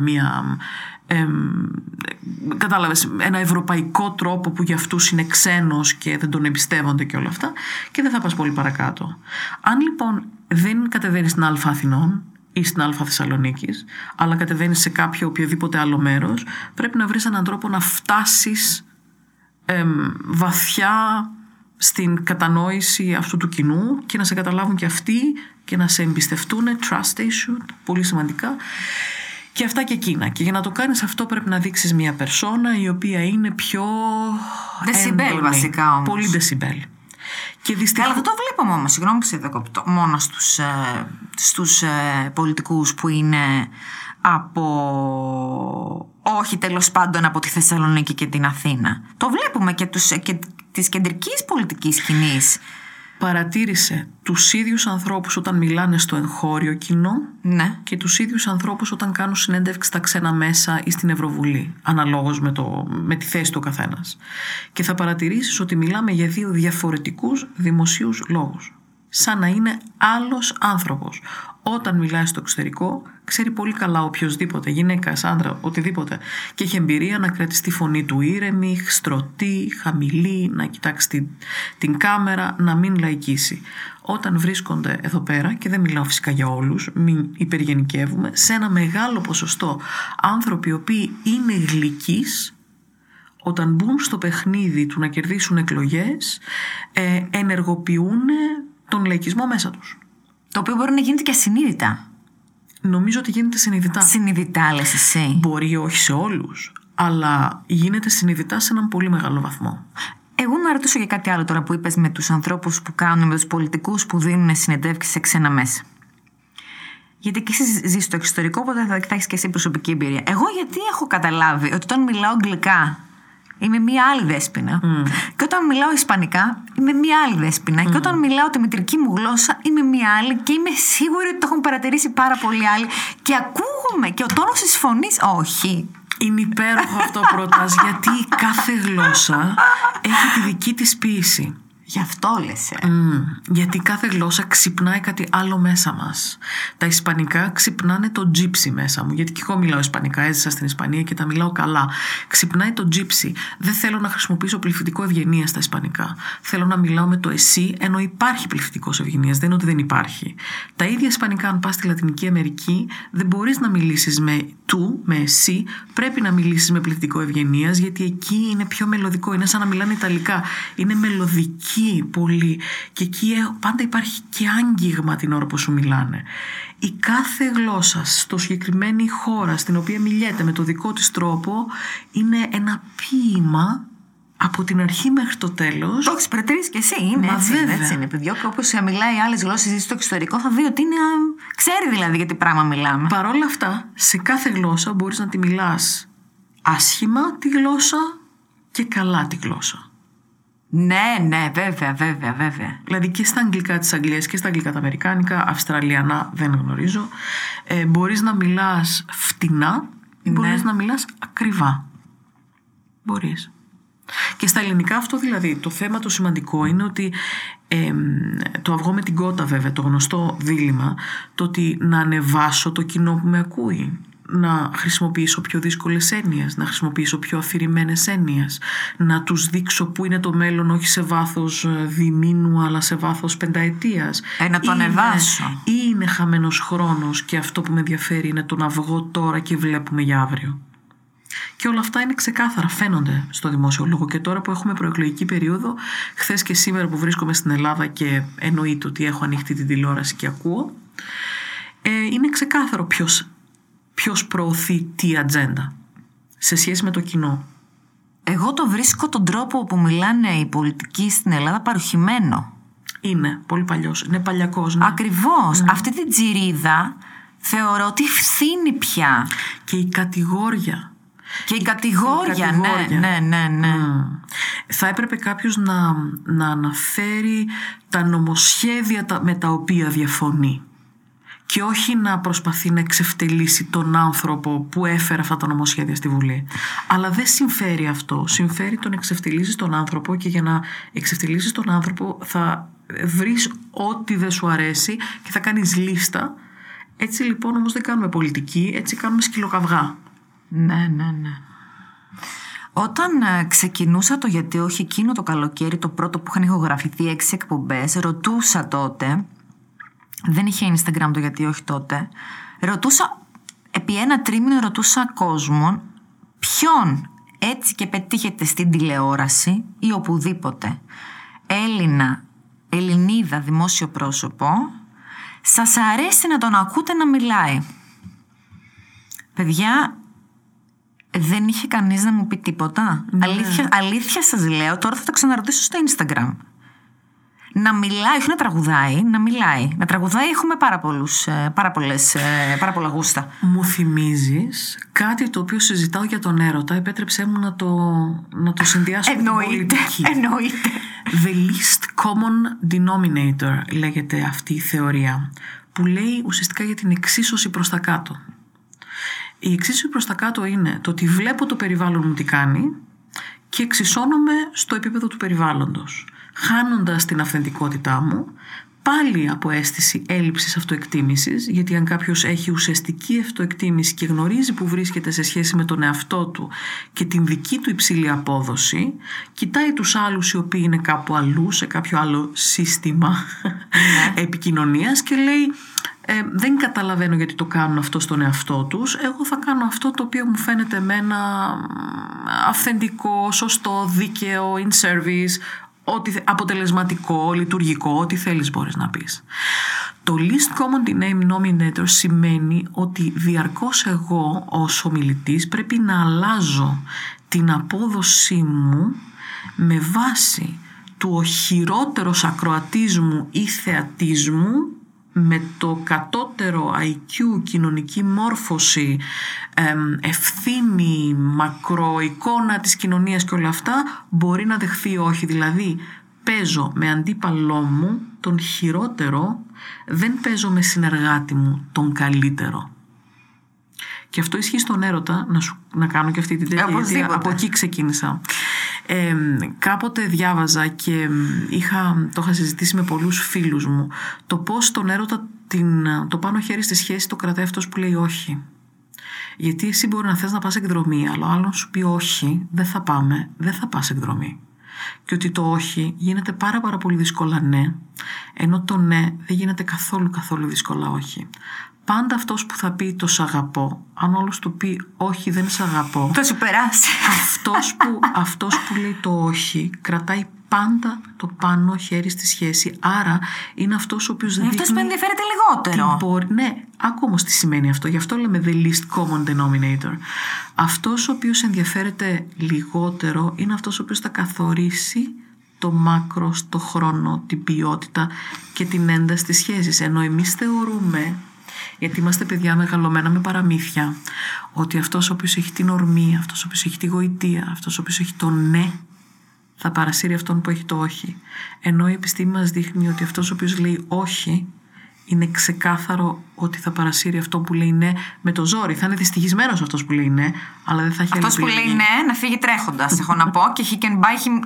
κατάλαβες, ένα ευρωπαϊκό τρόπο που για αυτούς είναι ξένος και δεν τον εμπιστεύονται και όλα αυτά, και δεν θα πας πολύ παρακάτω. Αν λοιπόν δεν κατεβαίνεις στην Α Αθηνών ή στην Α Θεσσαλονίκης, αλλά κατεβαίνεις σε κάποιο οποιοδήποτε άλλο μέρος, πρέπει να βρεις έναν τρόπο να φτάσεις βαθιά στην κατανόηση αυτού του κοινού και να σε καταλάβουν και αυτοί και να σε εμπιστευτούν, trust issue, πολύ σημαντικά. Και αυτά και εκείνα. Και για να το κάνεις αυτό πρέπει να δείξεις μια περσόνα η οποία είναι πιο δεσιμπέλ βασικά όμως. Πολύ δεσιμπέλ. Καλά, δεν το βλέπουμε όμως, συγγνώμη που σε διακόπτω, μόνο στους πολιτικούς που είναι όχι τέλος πάντων από τη Θεσσαλονίκη και την Αθήνα. Το βλέπουμε και της κεντρικής πολιτικής σκηνής. Παρατήρησε τους ίδιους ανθρώπους όταν μιλάνε στο εγχώριο κοινό, ναι, και τους ίδιους ανθρώπους όταν κάνουν συνέντευξη στα ξένα μέσα ή στην Ευρωβουλή, αναλόγως με τη θέση του ο καθένας. Και θα παρατηρήσεις ότι μιλάμε για δύο διαφορετικούς δημοσίους λόγους. Σαν να είναι άλλος άνθρωπος. Όταν μιλάει στο εξωτερικό, ξέρει πολύ καλά οποιοσδήποτε, γυναίκα, άντρα, οτιδήποτε, και έχει εμπειρία να κρατήσει τη φωνή του ήρεμη, στρωτή, χαμηλή, να κοιτάξει την κάμερα, να μην λαϊκίσει. Όταν βρίσκονται εδώ πέρα, και δεν μιλάω φυσικά για όλους, μην υπεργενικεύουμε, σε ένα μεγάλο ποσοστό άνθρωποι οι οποίοι είναι γλυκείς, όταν μπουν στο παιχνίδι του να κερδίσουν εκλογές, ενεργοποιούν τον λαϊκισμό μέσα τους. Το οποίο μπορεί να γίνεται και ασυνείδητα. Νομίζω ότι γίνεται συνειδητά. Συνειδητά, λες εσύ? Μπορεί όχι σε όλους, αλλά γίνεται συνειδητά σε έναν πολύ μεγάλο βαθμό. Εγώ να ρωτήσω για κάτι άλλο τώρα που είπες με τους ανθρώπους που κάνουν, με τους πολιτικούς που δίνουν συνεντεύξεις σε ξένα μέσα. Γιατί και εσύ ζεις στο εξωτερικό, οπότε θα έχεις και εσύ προσωπική εμπειρία. Εγώ γιατί έχω καταλάβει ότι όταν μιλάω αγγλικά είμαι μία άλλη δέσποινα. Και όταν μιλάω ισπανικά είμαι μία άλλη δέσποινα. Και όταν μιλάω τη μητρική μου γλώσσα είμαι μία άλλη. Και είμαι σίγουρη ότι το έχουν παρατηρήσει πάρα πολλοί άλλοι. Και ακούγομαι και ο τόνος της φωνής, όχι. Είναι υπέροχο αυτό πρότας, γιατί κάθε γλώσσα έχει τη δική της ποίηση. Γι' αυτό λες. Γιατί κάθε γλώσσα ξυπνάει κάτι άλλο μέσα μας. Τα ισπανικά ξυπνάνε το τζίψι μέσα μου. Γιατί και εγώ μιλάω ισπανικά, έζησα στην Ισπανία και τα μιλάω καλά. Ξυπνάει το τζίψι. Δεν θέλω να χρησιμοποιήσω πληθυντικό ευγενία στα ισπανικά. Θέλω να μιλάω με το εσύ, ενώ υπάρχει πληθυντικός ευγενίας. Δεν είναι ότι δεν υπάρχει. Τα ίδια ισπανικά, αν πας στη Λατινική Αμερική, δεν μπορείς να μιλήσεις με του, με εσύ. Πρέπει να μιλήσεις με πληθυντικό ευγενίας, γιατί εκεί είναι πιο μελωδικό. Είναι σαν να μιλάνε Ιταλικά. Είναι μελωδική πολύ, και εκεί πάντα υπάρχει και άγγιγμα την ώρα που σου μιλάνε. Η κάθε γλώσσα στο συγκεκριμένη χώρα στην οποία μιλιέται με το δικό της τρόπο είναι ένα ποίημα από την αρχή μέχρι το τέλος. Το έχεις πρετρήσει και εσύ, είναι έτσι είναι, παιδιά. Όπως μιλάει άλλες γλώσσες στο εξωτερικό θα δει ότι είναι, ξέρει δηλαδή για τι πράγμα μιλάμε. Παρ' όλα αυτά, σε κάθε γλώσσα μπορείς να τη μιλάς άσχημα τη γλώσσα και καλά τη γλώσσα. Ναι, βέβαια. Δηλαδή και στα αγγλικά της Αγγλίας και στα αγγλικά τα αμερικάνικα, αυστραλιανά δεν γνωρίζω, μπορείς να μιλάς φτηνά ή μπορείς να μιλάς ακριβά. Μπορείς. Και στα ελληνικά αυτό δηλαδή, το θέμα το σημαντικό είναι ότι το αυγό με την κότα βέβαια, το γνωστό δίλημμα, το ότι να ανεβάσω το κοινό που με ακούει, να χρησιμοποιήσω πιο δύσκολες έννοιες, να χρησιμοποιήσω πιο αφηρημένες έννοιες, να τους δείξω που είναι το μέλλον, όχι σε βάθος διμήνου αλλά σε βάθος πενταετίας. Να το ανεβάσω. Ή είναι χαμένος χρόνος και αυτό που με ενδιαφέρει είναι το να βγω τώρα και βλέπουμε για αύριο. Και όλα αυτά είναι ξεκάθαρα, φαίνονται στο δημόσιο λόγο. Και τώρα που έχουμε προεκλογική περίοδο, χθες και σήμερα που βρίσκομαι στην Ελλάδα και εννοείται ότι έχω ανοιχτή την τηλεόραση και ακούω, είναι ξεκάθαρο ποιος προωθεί τι ατζέντα σε σχέση με το κοινό. Εγώ το βρίσκω τον τρόπο που μιλάνε οι πολιτικοί στην Ελλάδα παροχημένο. Είναι πολύ παλιός, είναι παλιακός. Ναι. Ακριβώς. Αυτή την τζιρίδα θεωρώ ότι φθήνει πια. Και η κατηγόρια. Ναι. Θα έπρεπε κάποιος να αναφέρει τα νομοσχέδια με τα οποία διαφωνεί. Και όχι να προσπαθεί να εξευτελίσει τον άνθρωπο που έφερε αυτά τα νομοσχέδια στη Βουλή. Αλλά δεν συμφέρει αυτό. Συμφέρει το να εξευτελίσεις τον άνθρωπο, και για να εξευτελίσεις τον άνθρωπο θα βρεις ό,τι δεν σου αρέσει και θα κάνεις λίστα. Έτσι λοιπόν όμως δεν κάνουμε πολιτική, έτσι κάνουμε σκυλοκαυγά. Ναι. Όταν ξεκινούσα το Γιατί Όχι εκείνο το καλοκαίρι, το πρώτο που είχαν ηχογραφηθεί 6 εκπομπές, ρωτούσα τότε. Δεν είχε Instagram το Γιατί Όχι τότε. Ρωτούσα, επί 1 τρίμηνο ρωτούσα κόσμο ποιον έτσι και πετύχετε στην τηλεόραση ή οπουδήποτε Ελληνίδα δημόσιο πρόσωπο σας αρέσει να τον ακούτε να μιλάει? Παιδιά, δεν είχε κανείς να μου πει τίποτα. Ναι. Αλήθεια σας λέω, τώρα θα το ξαναρωτήσω στο Instagram. Να μιλάει, όχι να τραγουδάει, να μιλάει. Να τραγουδάει έχουμε πάρα πολλά γούστα. Μου θυμίζεις κάτι το οποίο συζητάω για τον έρωτα. Επέτρεψέ μου να το συνδυάσω με την πολιτική. Εννοείται. The least common denominator λέγεται αυτή η θεωρία, που λέει ουσιαστικά για την εξίσωση προς τα κάτω. Η εξίσωση προς τα κάτω είναι το ότι βλέπω το περιβάλλον μου τι κάνει και εξισώνομαι στο επίπεδο του περιβάλλοντος, χάνοντας την αυθεντικότητά μου, πάλι από αίσθηση έλλειψης αυτοεκτίμησης, γιατί αν κάποιος έχει ουσιαστική αυτοεκτίμηση και γνωρίζει που βρίσκεται σε σχέση με τον εαυτό του και την δική του υψηλή απόδοση, κοιτάει τους άλλους οι οποίοι είναι κάπου αλλού, σε κάποιο άλλο σύστημα επικοινωνίας και λέει δεν καταλαβαίνω γιατί το κάνουν αυτό στον εαυτό τους, εγώ θα κάνω αυτό το οποίο μου φαίνεται εμένα αυθεντικό, σωστό, δίκαιο, in service, αποτελεσματικό, λειτουργικό, ό,τι θέλεις μπορείς να πεις. Το least common denominator σημαίνει ότι διαρκώς εγώ ως ομιλητής πρέπει να αλλάζω την απόδοσή μου με βάση του ο χειρότερος ακροατής μου ή θεατής μου, με το κατώτερο IQ, κοινωνική μόρφωση, ευθύνη, μακροεικόνα της κοινωνίας και όλα αυτά, μπορεί να δεχθεί όχι. Δηλαδή παίζω με αντίπαλό μου τον χειρότερο, δεν παίζω με συνεργάτη μου τον καλύτερο. Και αυτό ισχύει στον έρωτα, να κάνω και αυτή την τέτοια, γιατί από εκεί ξεκίνησα. Κάποτε διάβαζα και το είχα συζητήσει με πολλούς φίλους μου, το πώς στον έρωτα το πάνω χέρι στη σχέση το κρατάει αυτός που λέει όχι. Γιατί εσύ μπορεί να θες να πας εκδρομή, αλλά ο άλλος σου πει όχι, δεν θα πάμε, δεν θα πας εκδρομή. Και ότι το όχι γίνεται πάρα πολύ δύσκολα ναι, ενώ το ναι δεν γίνεται καθόλου δύσκολα όχι. Πάντα αυτός που θα πει το σ' αγαπώ, αν όλος του πει όχι δεν σ' αγαπώ, θα σου περάσει. Αυτός που λέει το όχι κρατάει πάντα το πάνω χέρι στη σχέση. Άρα είναι αυτός ο οποίος δείχνει. Αυτός που ενδιαφέρεται λιγότερο. Ναι, άκου όμως τι σημαίνει αυτό. Γι' αυτό λέμε the least common denominator. Αυτός ο οποίος ενδιαφέρεται λιγότερο είναι αυτός ο οποίος θα καθορίσει το μάκρος, το χρόνο, την ποιότητα και την ένταση της σχέσης. Ενώ εμείς θεωρούμε, γιατί είμαστε παιδιά μεγαλωμένα με παραμύθια, ότι αυτός ο οποίος έχει την ορμή, αυτός ο οποίος έχει τη γοητεία, αυτός ο οποίος έχει το ναι, θα παρασύρει αυτόν που έχει το όχι. Ενώ η επιστήμη μας δείχνει ότι αυτός ο οποίος λέει όχι, είναι ξεκάθαρο ότι θα παρασύρει αυτό που λέει ναι με το ζόρι. Θα είναι δυστυχισμένος αυτός που λέει ναι, αλλά δεν θα έχει αυτός που λέει ναι να φύγει τρέχοντας, έχω να πω, και she can buy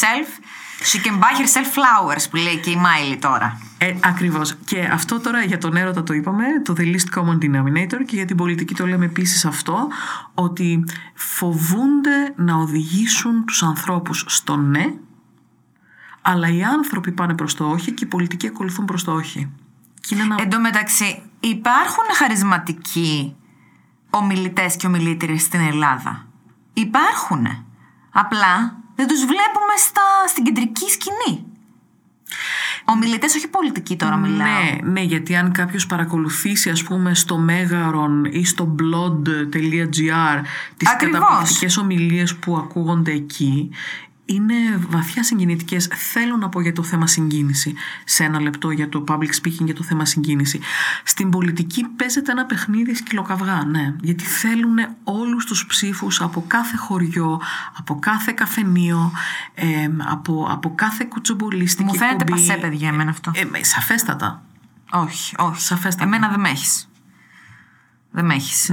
herself flowers, που λέει και η Μάιλι τώρα. Ακριβώς. Και αυτό τώρα για τον έρωτα το είπαμε, το the least common denominator, και για την πολιτική το λέμε επίσης αυτό, ότι φοβούνται να οδηγήσουν τους ανθρώπους στο ναι, αλλά οι άνθρωποι πάνε προς το όχι και οι πολιτικοί ακολουθούν προς το όχι. Εν τω μεταξύ, υπάρχουν χαρισματικοί ομιλητές και ομιλήτριες στην Ελλάδα. Υπάρχουν. Απλά δεν τους βλέπουμε στην κεντρική σκηνή. Ομιλητές, όχι πολιτικοί τώρα μιλάω. Ναι, γιατί αν κάποιος παρακολουθήσει, ας πούμε, στο Μέγαρον ή στο blog.gr τις καταπληκτικές ομιλίες που ακούγονται εκεί, είναι βαθιά συγκινητικές. Θέλω να πω για το θέμα συγκίνηση σε ένα λεπτό, για το public speaking, για το θέμα συγκίνηση. Στην πολιτική παίζεται ένα παιχνίδι σκυλοκαυγά, ναι, γιατί θέλουν όλους τους ψήφους από κάθε χωριό, από κάθε καφενείο, από κάθε κουτσομπολίστικη εκπομπή. Μου φαίνεται πασέ, παιδιά, εμένα αυτό. Σαφέστατα. Όχι. Σαφέστατα. Εμένα δεν με έχεις. Δεν με έχεις.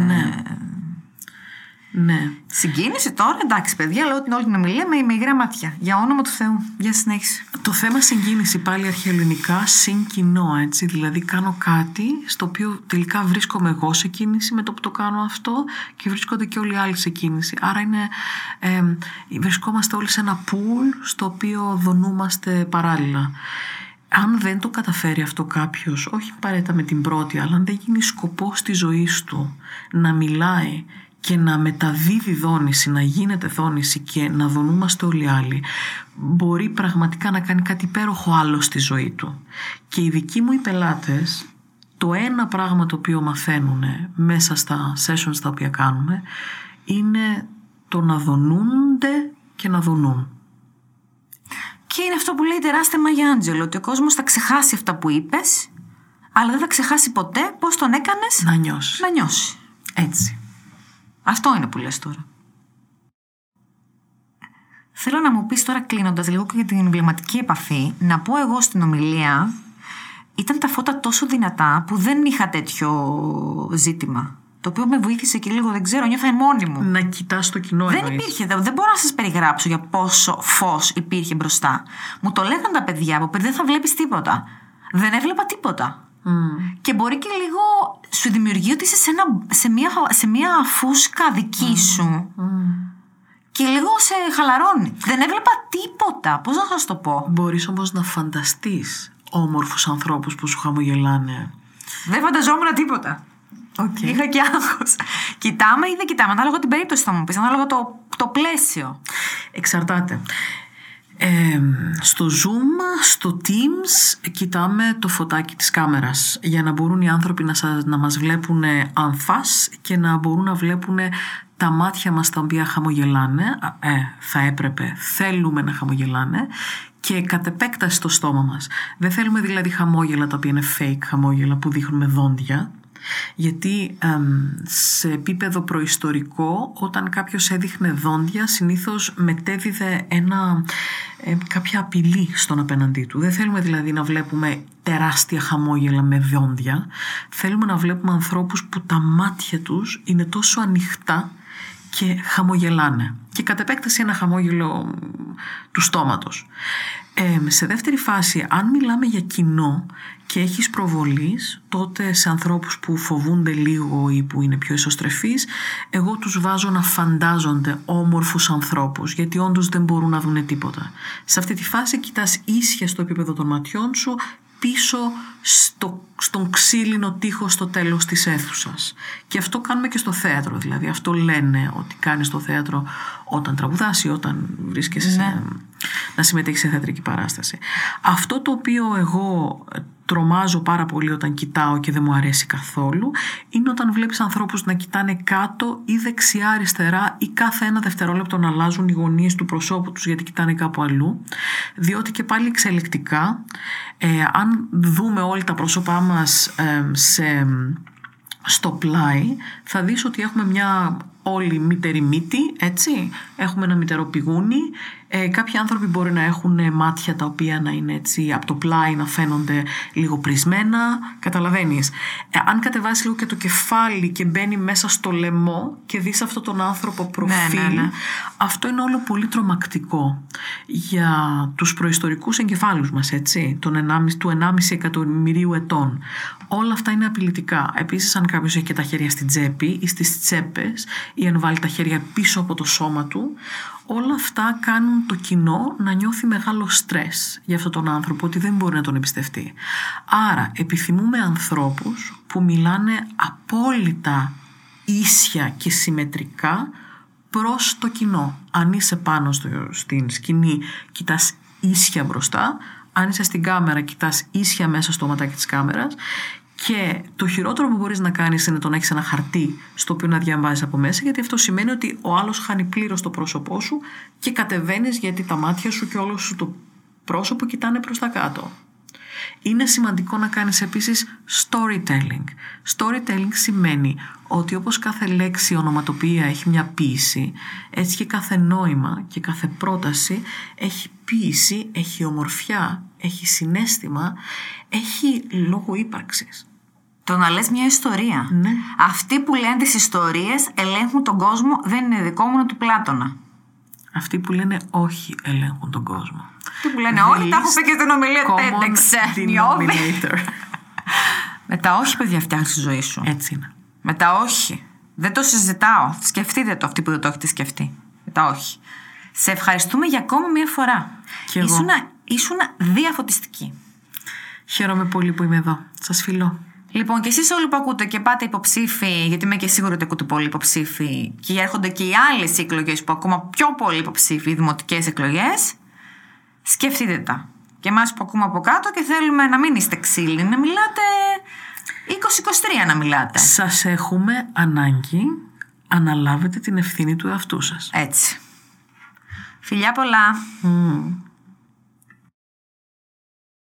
Ναι. Συγκίνηση τώρα, εντάξει παιδιά, λέω την όλη την ομιλία με υγρά μάτια. Για όνομα του Θεού. Για συνέχιση. Το θέμα συγκίνηση πάλι αρχαιοελληνικά συγκινώ, έτσι. Δηλαδή κάνω κάτι στο οποίο τελικά βρίσκομαι εγώ σε κίνηση με το που το κάνω αυτό και βρίσκονται και όλοι οι άλλοι σε κίνηση. Άρα βρισκόμαστε όλοι σε ένα pool στο οποίο δονούμαστε παράλληλα. Αν δεν το καταφέρει αυτό κάποιος, όχι παρέτα με την πρώτη, αλλά αν δεν γίνει σκοπός της ζωής του να μιλάει και να μεταδίδει δόνηση, να γίνεται δόνηση και να δονούμαστε όλοι οι άλλοι, μπορεί πραγματικά να κάνει κάτι υπέροχο άλλο στη ζωή του. Και οι δικοί μου οι πελάτες, το ένα πράγμα το οποίο μαθαίνουν μέσα στα sessions τα οποία κάνουμε είναι το να δονούνται και να δονούν. Και είναι αυτό που λέει η τεράστια Μάγια Άντζελο, ότι ο κόσμος θα ξεχάσει αυτά που είπες, αλλά δεν θα ξεχάσει ποτέ πώς τον έκανες να νιώσει. Έτσι. Αυτό είναι που λες τώρα. Θέλω να μου πεις τώρα, κλείνοντας λίγο και για την εμβληματική επαφή, να πω εγώ στην ομιλία, ήταν τα φώτα τόσο δυνατά που δεν είχα τέτοιο ζήτημα. Το οποίο με βοήθησε και λίγο, δεν ξέρω, νιώθα μόνη μου. Να κοιτάς το κοινό. Δεν υπήρχε, δεν μπορώ να σας περιγράψω για πόσο φως υπήρχε μπροστά. Μου το λέγαν τα παιδιά, από παιδί δεν θα βλέπεις τίποτα. Δεν έβλεπα τίποτα. Και μπορεί και λίγο σου δημιουργεί ότι είσαι σε μια φούσκα δική σου και λίγο σε χαλαρώνει. Δεν έβλεπα τίποτα. Πώς να σας το πω. Μπορείς όμως να φανταστείς όμορφους ανθρώπους που σου χαμογελάνε. Δεν φανταζόμουν τίποτα. Okay. Είχα και άγχος. Κοιτάμε ή δεν κοιτάμε, ανάλογα την περίπτωση θα μου πεις, ανάλογα το πλαίσιο. Εξαρτάται. Στο Zoom, στο Teams κοιτάμε το φωτάκι της κάμερας για να μπορούν οι άνθρωποι να μας βλέπουν ανφάς και να μπορούν να βλέπουν τα μάτια μας τα οποία χαμογελάνε. Θα έπρεπε, θέλουμε να χαμογελάνε, και κατ' επέκταση το στόμα μας. Δεν θέλουμε δηλαδή χαμόγελα τα οποία είναι fake χαμόγελα που δείχνουμε δόντια. Γιατί σε επίπεδο προϊστορικό, όταν κάποιος έδειχνε δόντια, συνήθως μετέδιδε κάποια απειλή στον απέναντί του. Δεν θέλουμε δηλαδή να βλέπουμε τεράστια χαμόγελα με δόντια. Θέλουμε να βλέπουμε ανθρώπους που τα μάτια τους είναι τόσο ανοιχτά και χαμογελάνε. Και κατ' επέκταση ένα χαμόγελο του στόματος. Σε δεύτερη φάση, αν μιλάμε για κοινό και έχεις προβολής, τότε σε ανθρώπους που φοβούνται λίγο ή που είναι πιο εσωστρεφείς, εγώ τους βάζω να φαντάζονται όμορφους ανθρώπους, γιατί όντως δεν μπορούν να δουν τίποτα. Σε αυτή τη φάση κοιτάς ίσια στο επίπεδο των ματιών σου, πίσω στον ξύλινο τοίχο στο τέλος της αίθουσας. Και αυτό κάνουμε και στο θέατρο, δηλαδή αυτό λένε ότι κάνεις στο θέατρο όταν τραγουδάς ή όταν βρίσκεσαι να συμμετέχεις σε θεατρική παράσταση. Αυτό το οποίο εγώ τρομάζω πάρα πολύ όταν κοιτάω και δεν μου αρέσει καθόλου είναι όταν βλέπεις ανθρώπους να κοιτάνε κάτω ή δεξιά αριστερά ή κάθε ένα δευτερόλεπτο να αλλάζουν οι γωνίες του προσώπου τους γιατί κοιτάνε κάπου αλλού, διότι και πάλι εξελικτικά αν δούμε όλοι τα πρόσωπά μας στο πλάι, θα δεις ότι έχουμε μια όλη μητερή μύτη, έτσι, έχουμε ένα μητερό πηγούνι. Κάποιοι άνθρωποι μπορεί να έχουν μάτια τα οποία να είναι έτσι από το πλάι να φαίνονται λίγο πρισμένα, καταλαβαίνεις. Αν κατεβάσεις λίγο και το κεφάλι και μπαίνει μέσα στο λαιμό και δεις αυτόν τον άνθρωπο προφίλ, αυτό είναι όλο πολύ τρομακτικό για τους προϊστορικούς εγκεφάλους μας, έτσι, του 1,5 εκατομμυρίου ετών. Όλα αυτά είναι απειλητικά. Επίσης, αν κάποιος έχει και τα χέρια στην τσέπη ή στις τσέπες ή αν βάλει τα χέρια πίσω από το σώμα του, όλα αυτά κάνουν το κοινό να νιώθει μεγάλο στρες για αυτόν τον άνθρωπο, ότι δεν μπορεί να τον εμπιστευτεί. Άρα επιθυμούμε ανθρώπους που μιλάνε απόλυτα ίσια και συμμετρικά προς το κοινό. Αν είσαι πάνω στην σκηνή, κοιτάς ίσια μπροστά. Αν είσαι στην κάμερα, κοιτάς ίσια μέσα στο ματάκι της κάμερας. Και το χειρότερο που μπορείς να κάνεις είναι το να έχεις ένα χαρτί στο οποίο να διαβάζεις από μέσα, γιατί αυτό σημαίνει ότι ο άλλος χάνει πλήρως το πρόσωπό σου και κατεβαίνεις γιατί τα μάτια σου και όλο σου το πρόσωπο κοιτάνε προς τα κάτω. Είναι σημαντικό να κάνεις επίσης storytelling. Storytelling σημαίνει ότι όπως κάθε λέξη ονοματοποιία έχει μια ποίηση, έτσι και κάθε νόημα και κάθε πρόταση έχει ποίηση, έχει ομορφιά, έχει συναίσθημα, έχει λόγο ύπαρξης. Το να λες μια ιστορία. Ναι. Αυτοί που λένε τις ιστορίες ελέγχουν τον κόσμο, δεν είναι δικό μου, του Πλάτωνα. Αυτοί που λένε όχι ελέγχουν τον κόσμο. Αυτοί που λένε όχι, τα έχω πει και στην ομιλία denominator. Με τα όχι, παιδιά, φτιάχνεις τη ζωή σου. Έτσι είναι. Με τα όχι. Δεν το συζητάω. Σκεφτείτε το, αυτοί που δεν το έχετε σκεφτεί. Με τα όχι. Σε ευχαριστούμε για ακόμα μια φορά. Και εγώ. Ήσουνα διαφωτιστική. Χαίρομαι πολύ που είμαι εδώ. Σας φιλώ. Λοιπόν, και εσείς όλοι που ακούτε και πάτε υποψήφοι, γιατί είμαι και σίγουρη ότι ακούτε πολλοί υποψήφοι, και έρχονται και οι άλλες εκλογές που ακόμα πιο πολλοί υποψήφοι, οι δημοτικές εκλογές, σκεφτείτε τα. Και εμάς που ακούμε από κάτω και θέλουμε να μην είστε ξύλινοι, να μιλάτε 2023 να μιλάτε. Σας έχουμε ανάγκη, αναλάβετε την ευθύνη του εαυτού σας. Έτσι. Φιλιά πολλά.